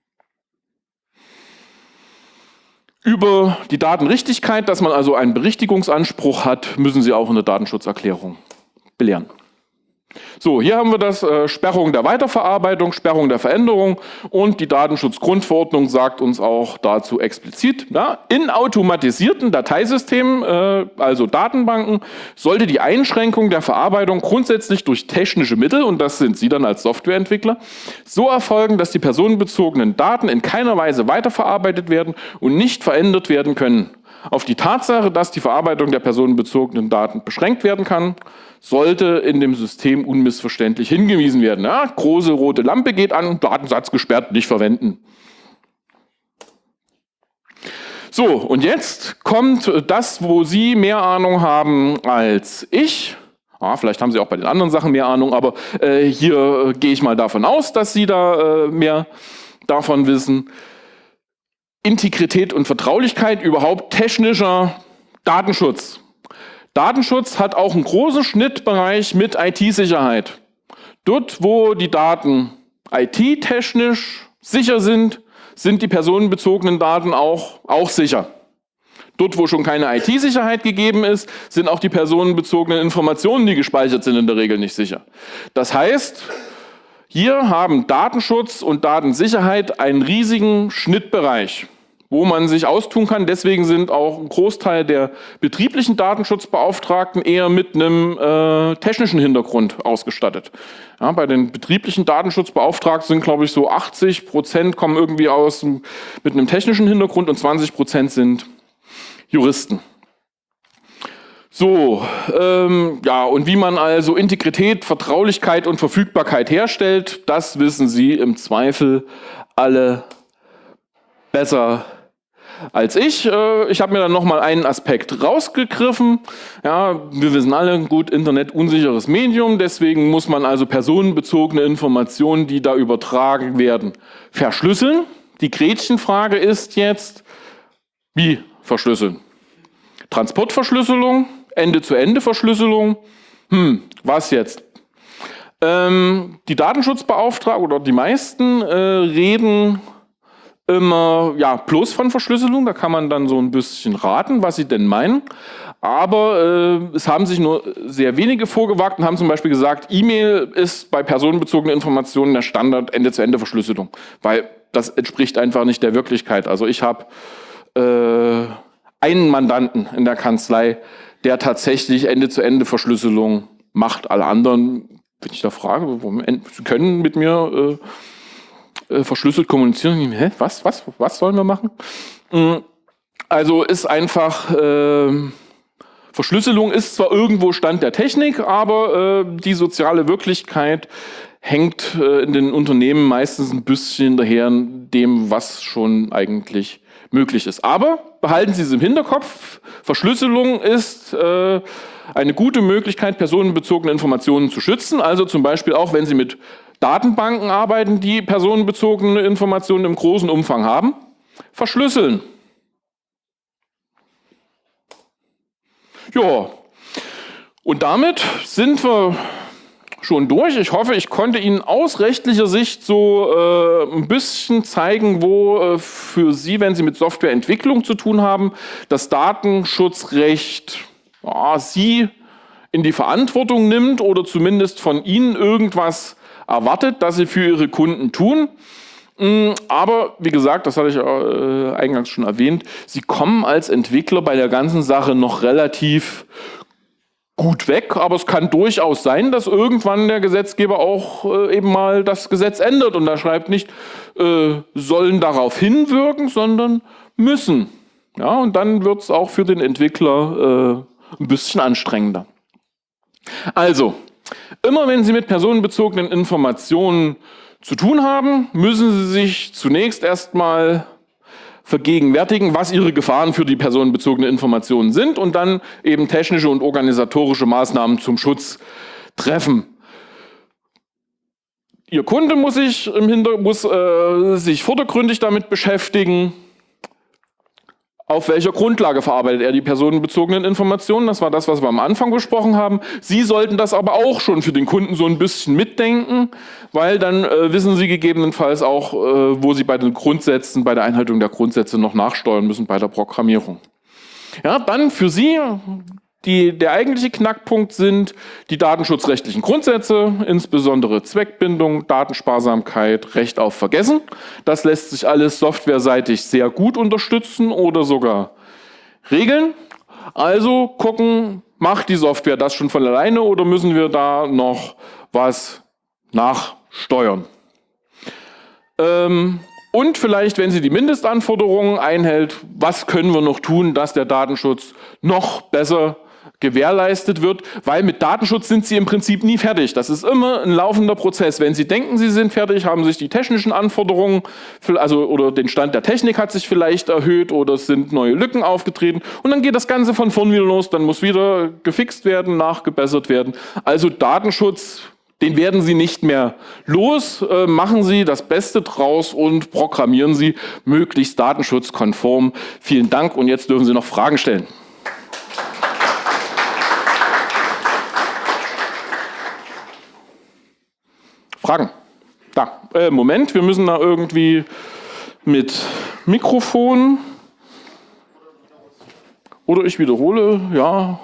Speaker 1: Über die Datenrichtigkeit, dass man also einen Berichtigungsanspruch hat, müssen Sie auch in der Datenschutzerklärung belehren. So, hier haben wir das Sperrung der Weiterverarbeitung, Sperrung der Veränderung und die Datenschutzgrundverordnung sagt uns auch dazu explizit, ja, in automatisierten Dateisystemen, also Datenbanken, sollte die Einschränkung der Verarbeitung grundsätzlich durch technische Mittel, und das sind Sie dann als Softwareentwickler, so erfolgen, dass die personenbezogenen Daten in keiner Weise weiterverarbeitet werden und nicht verändert werden können. Auf die Tatsache, dass die Verarbeitung der personenbezogenen Daten beschränkt werden kann, sollte in dem System unmissverständlich hingewiesen werden. Ja, große rote Lampe geht an, Datensatz gesperrt, nicht verwenden. So, und jetzt kommt das, wo Sie mehr Ahnung haben als ich. Vielleicht haben Sie auch bei den anderen Sachen mehr Ahnung, aber hier gehe ich mal davon aus, dass Sie da mehr davon wissen. Integrität und Vertraulichkeit, überhaupt technischer Datenschutz. Datenschutz hat auch einen großen Schnittbereich mit IT-Sicherheit. Dort, wo die Daten IT-technisch sicher sind, sind die personenbezogenen Daten auch sicher. Dort, wo schon keine IT-Sicherheit gegeben ist, sind auch die personenbezogenen Informationen, die gespeichert sind, in der Regel nicht sicher. Das heißt, Hier haben Datenschutz und Datensicherheit einen riesigen Schnittbereich, wo man sich austun kann. Deswegen sind auch ein Großteil der betrieblichen Datenschutzbeauftragten eher mit einem technischen Hintergrund ausgestattet. Ja, bei den betrieblichen Datenschutzbeauftragten sind, glaube ich, so 80% kommen irgendwie mit einem technischen Hintergrund und 20% sind Juristen. So, ja, und wie man also Integrität, Vertraulichkeit und Verfügbarkeit herstellt, das wissen Sie im Zweifel alle besser als ich. Ich habe mir dann nochmal einen Aspekt rausgegriffen. Ja, wir wissen alle, gut, Internet unsicheres Medium, deswegen muss man also personenbezogene Informationen, die da übertragen werden, verschlüsseln. Die Gretchenfrage ist jetzt, wie verschlüsseln? Transportverschlüsselung, Ende-zu-Ende-Verschlüsselung, was jetzt? Die Datenschutzbeauftragten oder die meisten reden immer bloß von Verschlüsselung, da kann man dann so ein bisschen raten, was sie denn meinen. Aber es haben sich nur sehr wenige vorgewagt und haben zum Beispiel gesagt, E-Mail ist bei personenbezogenen Informationen der Standard Ende-zu-Ende-Verschlüsselung, weil das entspricht einfach nicht der Wirklichkeit. Also ich habe einen Mandanten in der Kanzlei, der tatsächlich Ende-zu-Ende-Verschlüsselung macht. Alle anderen, wenn ich da frage, Sie können mit mir verschlüsselt kommunizieren. Hä? Was sollen wir machen? Also ist einfach, Verschlüsselung ist zwar irgendwo Stand der Technik, aber die soziale Wirklichkeit hängt in den Unternehmen meistens ein bisschen hinterher dem, was schon eigentlich möglich ist. Aber behalten Sie es im Hinterkopf, Verschlüsselung ist eine gute Möglichkeit, personenbezogene Informationen zu schützen. Also zum Beispiel auch, wenn Sie mit Datenbanken arbeiten, die personenbezogene Informationen im großen Umfang haben, verschlüsseln. Ja, und damit sind wir schon durch. Ich hoffe, ich konnte Ihnen aus rechtlicher Sicht so ein bisschen zeigen, wo für Sie, wenn Sie mit Softwareentwicklung zu tun haben, das Datenschutzrecht Sie in die Verantwortung nimmt oder zumindest von Ihnen irgendwas erwartet, dass Sie für Ihre Kunden tun. Aber wie gesagt, das hatte ich eingangs schon erwähnt, Sie kommen als Entwickler bei der ganzen Sache noch relativ gut weg, aber es kann durchaus sein, dass irgendwann der Gesetzgeber auch eben mal das Gesetz ändert und da schreibt nicht, sollen darauf hinwirken, sondern müssen. Ja, und dann wird es auch für den Entwickler ein bisschen anstrengender. Also, immer wenn Sie mit personenbezogenen Informationen zu tun haben, müssen Sie sich zunächst erstmal vergegenwärtigen, was Ihre Gefahren für die personenbezogenen Informationen sind und dann eben technische und organisatorische Maßnahmen zum Schutz treffen. Ihr Kunde muss sich vordergründig damit beschäftigen, auf welcher Grundlage verarbeitet er die personenbezogenen Informationen. Das war das, was wir am Anfang besprochen haben. Sie sollten das aber auch schon für den Kunden so ein bisschen mitdenken, weil dann wissen Sie gegebenenfalls auch, wo Sie bei den Grundsätzen, bei der Einhaltung der Grundsätze noch nachsteuern müssen bei der Programmierung. Ja, dann für Sie der eigentliche Knackpunkt sind die datenschutzrechtlichen Grundsätze, insbesondere Zweckbindung, Datensparsamkeit, Recht auf Vergessen. Das lässt sich alles softwareseitig sehr gut unterstützen oder sogar regeln. Also gucken, macht die Software das schon von alleine oder müssen wir da noch was nachsteuern? Und vielleicht, wenn sie die Mindestanforderungen einhält, was können wir noch tun, dass der Datenschutz noch besser gewährleistet wird, weil mit Datenschutz sind Sie im Prinzip nie fertig. Das ist immer ein laufender Prozess. Wenn Sie denken, Sie sind fertig, haben sich die technischen Anforderungen, oder den Stand der Technik hat sich vielleicht erhöht oder es sind neue Lücken aufgetreten und dann geht das Ganze von vorn wieder los, dann muss wieder gefixt werden, nachgebessert werden. Also Datenschutz, den werden Sie nicht mehr los. Machen Sie das Beste draus und programmieren Sie möglichst datenschutzkonform. Vielen Dank und jetzt dürfen Sie noch Fragen stellen. Fragen? Da. Moment, wir müssen da irgendwie mit Mikrofon. Oder ich wiederhole, ja.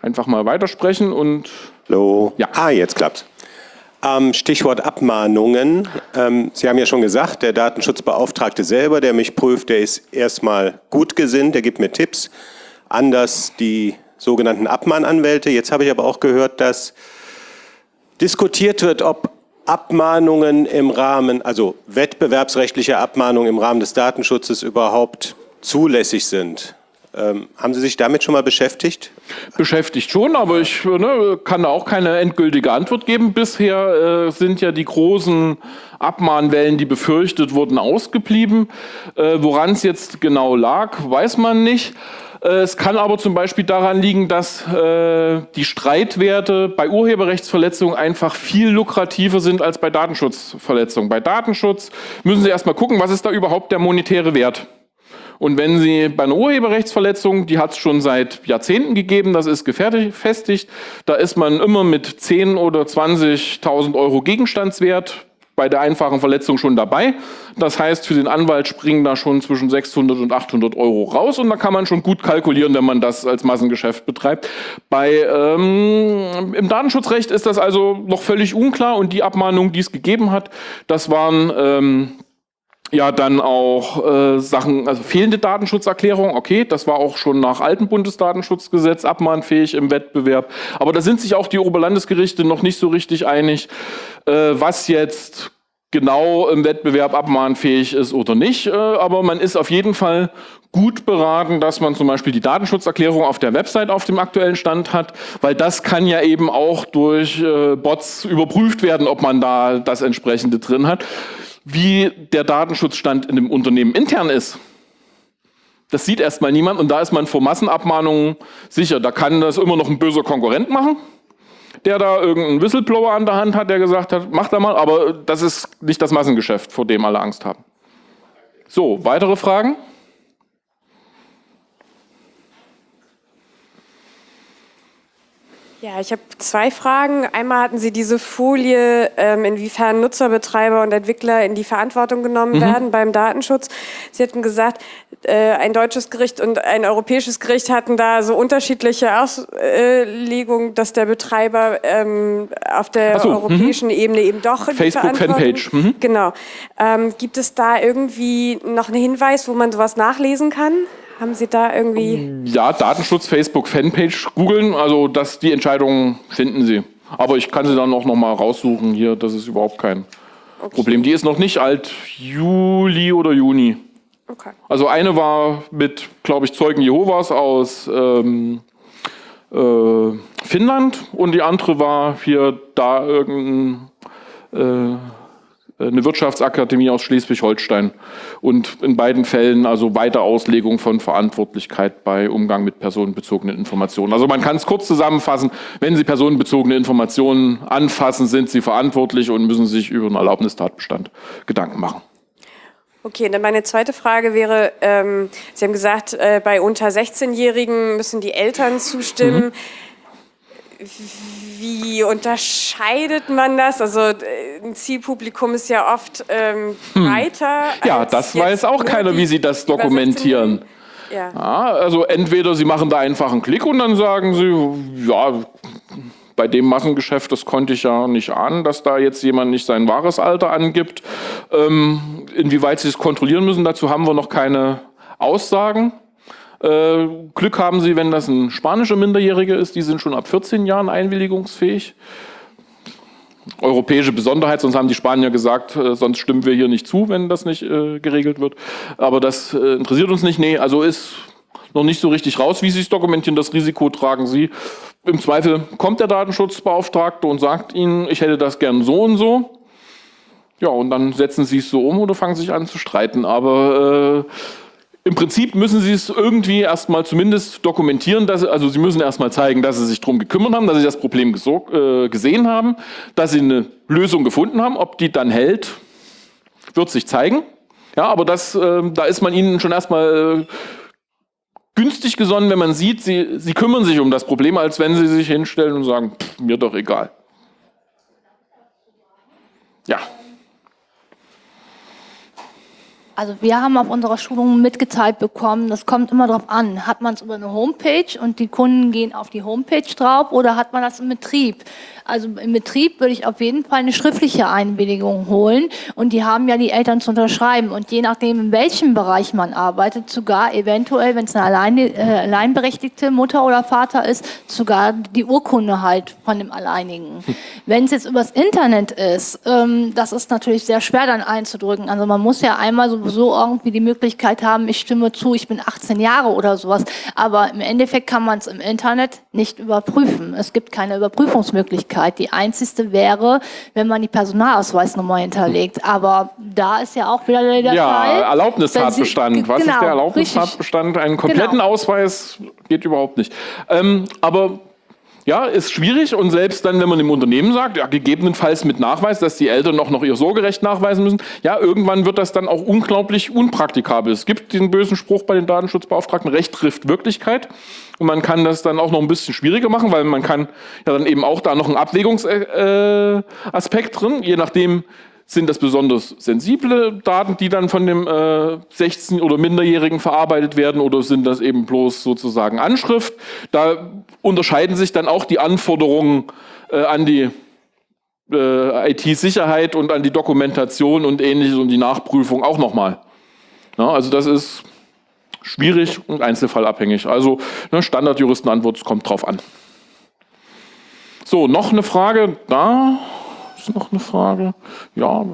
Speaker 1: einfach mal weitersprechen und...
Speaker 2: Hallo.
Speaker 1: Ja.
Speaker 2: Jetzt klappt's. Stichwort Abmahnungen. Sie haben ja schon gesagt, der Datenschutzbeauftragte selber, der mich prüft, der ist erstmal gut gesinnt, der gibt mir Tipps. Anders die sogenannten Abmahnanwälte. Jetzt habe ich aber auch gehört, dass diskutiert wird, ob Abmahnungen im Rahmen, also wettbewerbsrechtliche Abmahnungen im Rahmen des Datenschutzes überhaupt zulässig sind. Haben Sie sich damit schon mal beschäftigt?
Speaker 1: Beschäftigt schon, aber ich kann da auch keine endgültige Antwort geben. Bisher sind ja die großen Abmahnwellen, die befürchtet wurden, ausgeblieben. Woran es jetzt genau lag, weiß man nicht. Es kann aber zum Beispiel daran liegen, dass die Streitwerte bei Urheberrechtsverletzungen einfach viel lukrativer sind als bei Datenschutzverletzungen. Bei Datenschutz müssen Sie erstmal gucken, was ist da überhaupt der monetäre Wert. Und wenn Sie bei einer Urheberrechtsverletzung, die hat es schon seit Jahrzehnten gegeben, das ist gefestigt, da ist man immer mit 10.000 oder 20.000 Euro Gegenstandswert bei der einfachen Verletzung schon dabei. Das heißt, für den Anwalt springen da schon zwischen 600 und 800 Euro raus und da kann man schon gut kalkulieren, wenn man das als Massengeschäft betreibt. Im Datenschutzrecht ist das also noch völlig unklar und die Abmahnungen, die es gegeben hat, das waren... ja, dann auch Sachen, also fehlende Datenschutzerklärung, okay, das war auch schon nach altem Bundesdatenschutzgesetz abmahnfähig im Wettbewerb. Aber da sind sich auch die Oberlandesgerichte noch nicht so richtig einig, was jetzt genau im Wettbewerb abmahnfähig ist oder nicht. Aber man ist auf jeden Fall gut beraten, dass man zum Beispiel die Datenschutzerklärung auf der Website auf dem aktuellen Stand hat, weil das kann ja eben auch durch Bots überprüft werden, ob man da das entsprechende drin hat. Wie der Datenschutzstand in dem Unternehmen intern ist, das sieht erstmal niemand und da ist man vor Massenabmahnungen sicher. Da kann das immer noch ein böser Konkurrent machen, der da irgendeinen Whistleblower an der Hand hat, der gesagt hat, mach da mal, aber das ist nicht das Massengeschäft, vor dem alle Angst haben. So, weitere Fragen?
Speaker 3: Ja, ich habe zwei Fragen. Einmal hatten Sie diese Folie, inwiefern Nutzer, Betreiber und Entwickler in die Verantwortung genommen werden beim Datenschutz. Sie hatten gesagt, ein deutsches Gericht und ein europäisches Gericht hatten da so unterschiedliche Auslegungen, dass der Betreiber auf der europäischen Ebene eben doch in die Verantwortung...
Speaker 1: Facebook-Fanpage.
Speaker 3: Genau. Gibt es da irgendwie noch einen Hinweis, wo man sowas nachlesen kann? Haben Sie da irgendwie...
Speaker 1: Ja, Datenschutz, Facebook, Fanpage googeln, also die Entscheidungen finden Sie. Aber ich kann sie dann auch noch mal raussuchen hier, das ist überhaupt kein Problem. Die ist noch nicht alt, Juli oder Juni.
Speaker 3: Okay.
Speaker 1: Also eine war mit, glaube ich, Zeugen Jehovas aus Finnland und die andere war hier da eine Wirtschaftsakademie aus Schleswig-Holstein und in beiden Fällen also weiter Auslegung von Verantwortlichkeit bei Umgang mit personenbezogenen Informationen. Also man kann es kurz zusammenfassen, wenn Sie personenbezogene Informationen anfassen, sind Sie verantwortlich und müssen sich über einen Erlaubnistatbestand Gedanken machen.
Speaker 3: Okay, dann meine zweite Frage wäre, Sie haben gesagt, bei unter 16-Jährigen müssen die Eltern zustimmen. Wie unterscheidet man das? Also ein Zielpublikum ist ja oft breiter.
Speaker 1: Ja, das weiß auch keiner, wie Sie das dokumentieren.
Speaker 3: Ja.
Speaker 1: Ja, also entweder Sie machen da einfach einen Klick und dann sagen Sie, ja, bei dem Massengeschäft, das konnte ich ja nicht ahnen, dass da jetzt jemand nicht sein wahres Alter angibt. Inwieweit Sie es kontrollieren müssen, dazu haben wir noch keine Aussagen. Glück haben Sie, wenn das ein spanischer Minderjähriger ist, die sind schon ab 14 Jahren einwilligungsfähig. Europäische Besonderheit, sonst haben die Spanier gesagt, sonst stimmen wir hier nicht zu, wenn das nicht geregelt wird. Aber das interessiert uns nicht. Nee, also ist noch nicht so richtig raus, wie Sie es dokumentieren. Das Risiko tragen Sie. Im Zweifel kommt der Datenschutzbeauftragte und sagt Ihnen, ich hätte das gern so und so. Ja, und dann setzen Sie es so um oder fangen sich an zu streiten. Aber im Prinzip müssen Sie es irgendwie erstmal zumindest dokumentieren, also Sie müssen erstmal zeigen, dass Sie sich darum gekümmert haben, dass Sie das Problem gesehen haben, dass Sie eine Lösung gefunden haben. Ob die dann hält, wird sich zeigen. Ja, aber da ist man Ihnen schon erstmal günstig gesonnen, wenn man sieht, Sie kümmern sich um das Problem, als wenn Sie sich hinstellen und sagen, mir doch egal. Ja.
Speaker 4: Also wir haben auf unserer Schulung mitgeteilt bekommen, das kommt immer darauf an, hat man es über eine Homepage und die Kunden gehen auf die Homepage drauf oder hat man das im Betrieb? Also im Betrieb würde ich auf jeden Fall eine schriftliche Einwilligung holen und die haben ja die Eltern zu unterschreiben und je nachdem, in welchem Bereich man arbeitet, sogar eventuell, wenn es eine alleinberechtigte Mutter oder Vater ist, sogar die Urkunde halt von dem Alleinigen. Wenn es jetzt übers Internet ist, das ist natürlich sehr schwer dann einzudrücken. Also man muss ja einmal sowieso irgendwie die Möglichkeit haben, ich stimme zu, ich bin 18 Jahre oder sowas. Aber im Endeffekt kann man es im Internet nicht überprüfen. Es gibt keine Überprüfungsmöglichkeit. Die einzigste wäre, wenn man die Personalausweisnummer hinterlegt. Aber da ist ja auch wieder der Fall.
Speaker 1: Ja, Erlaubnistatbestand. Was ist der Erlaubnistatbestand? Einen kompletten Ausweis geht überhaupt nicht. Aber ja, ist schwierig und selbst dann, wenn man dem Unternehmen sagt, ja, gegebenenfalls mit Nachweis, dass die Eltern noch ihr Sorgerecht nachweisen müssen, ja, irgendwann wird das dann auch unglaublich unpraktikabel. Es gibt diesen bösen Spruch bei den Datenschutzbeauftragten, Recht trifft Wirklichkeit und man kann das dann auch noch ein bisschen schwieriger machen, weil man kann ja dann eben auch da noch einen Abwägungsaspekt drin, je nachdem, sind das besonders sensible Daten, die dann von dem 16- oder Minderjährigen verarbeitet werden oder sind das eben bloß sozusagen Anschrift? Da unterscheiden sich dann auch die Anforderungen an die IT-Sicherheit und an die Dokumentation und ähnliches und die Nachprüfung auch nochmal. Ja, also das ist schwierig und einzelfallabhängig. Also ne, Standardjuristenantwort, es kommt drauf an. So, noch eine Frage da. Ist noch eine Frage? Ja.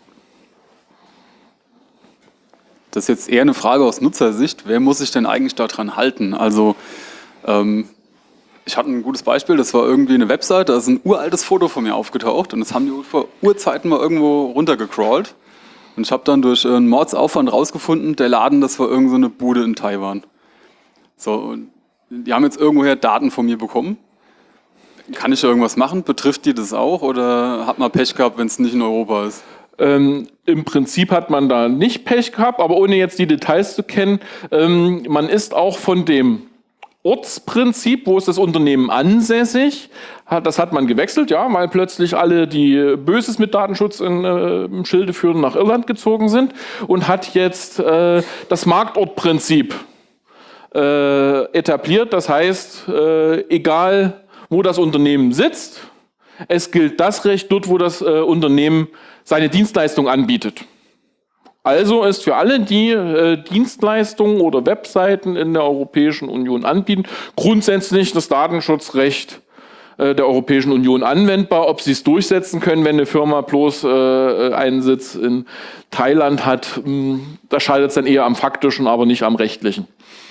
Speaker 5: Das ist jetzt eher eine Frage aus Nutzersicht. Wer muss sich denn eigentlich daran halten? Also ich hatte ein gutes Beispiel, das war irgendwie eine Website, da ist ein uraltes Foto von mir aufgetaucht und das haben die vor Urzeiten mal irgendwo runtergecrawlt. Und ich habe dann durch einen Mordsaufwand rausgefunden, der Laden, das war irgend so eine Bude in Taiwan. So, und die haben jetzt irgendwoher Daten von mir bekommen. Kann ich da irgendwas machen? Betrifft die das auch oder hat man Pech gehabt, wenn es nicht in Europa ist?
Speaker 1: Im Prinzip hat man da nicht Pech gehabt, aber ohne jetzt die Details zu kennen, man ist auch von dem Ortsprinzip, wo ist das Unternehmen ansässig, das hat man gewechselt, ja, weil plötzlich alle, die Böses mit Datenschutz im Schilde führen, nach Irland gezogen sind und hat jetzt das Marktortprinzip etabliert. Das heißt, egal wo das Unternehmen sitzt, es gilt das Recht dort, wo das Unternehmen seine Dienstleistung anbietet. Also ist für alle, die Dienstleistungen oder Webseiten in der Europäischen Union anbieten, grundsätzlich das Datenschutzrecht der Europäischen Union anwendbar. Ob sie es durchsetzen können, wenn eine Firma bloß einen Sitz in Thailand hat, da scheitert es dann eher am faktischen, aber nicht am rechtlichen.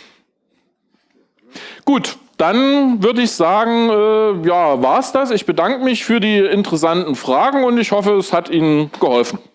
Speaker 1: Gut. Dann würde ich sagen, ja, war's das. Ich bedanke mich für die interessanten Fragen und ich hoffe, es hat Ihnen geholfen.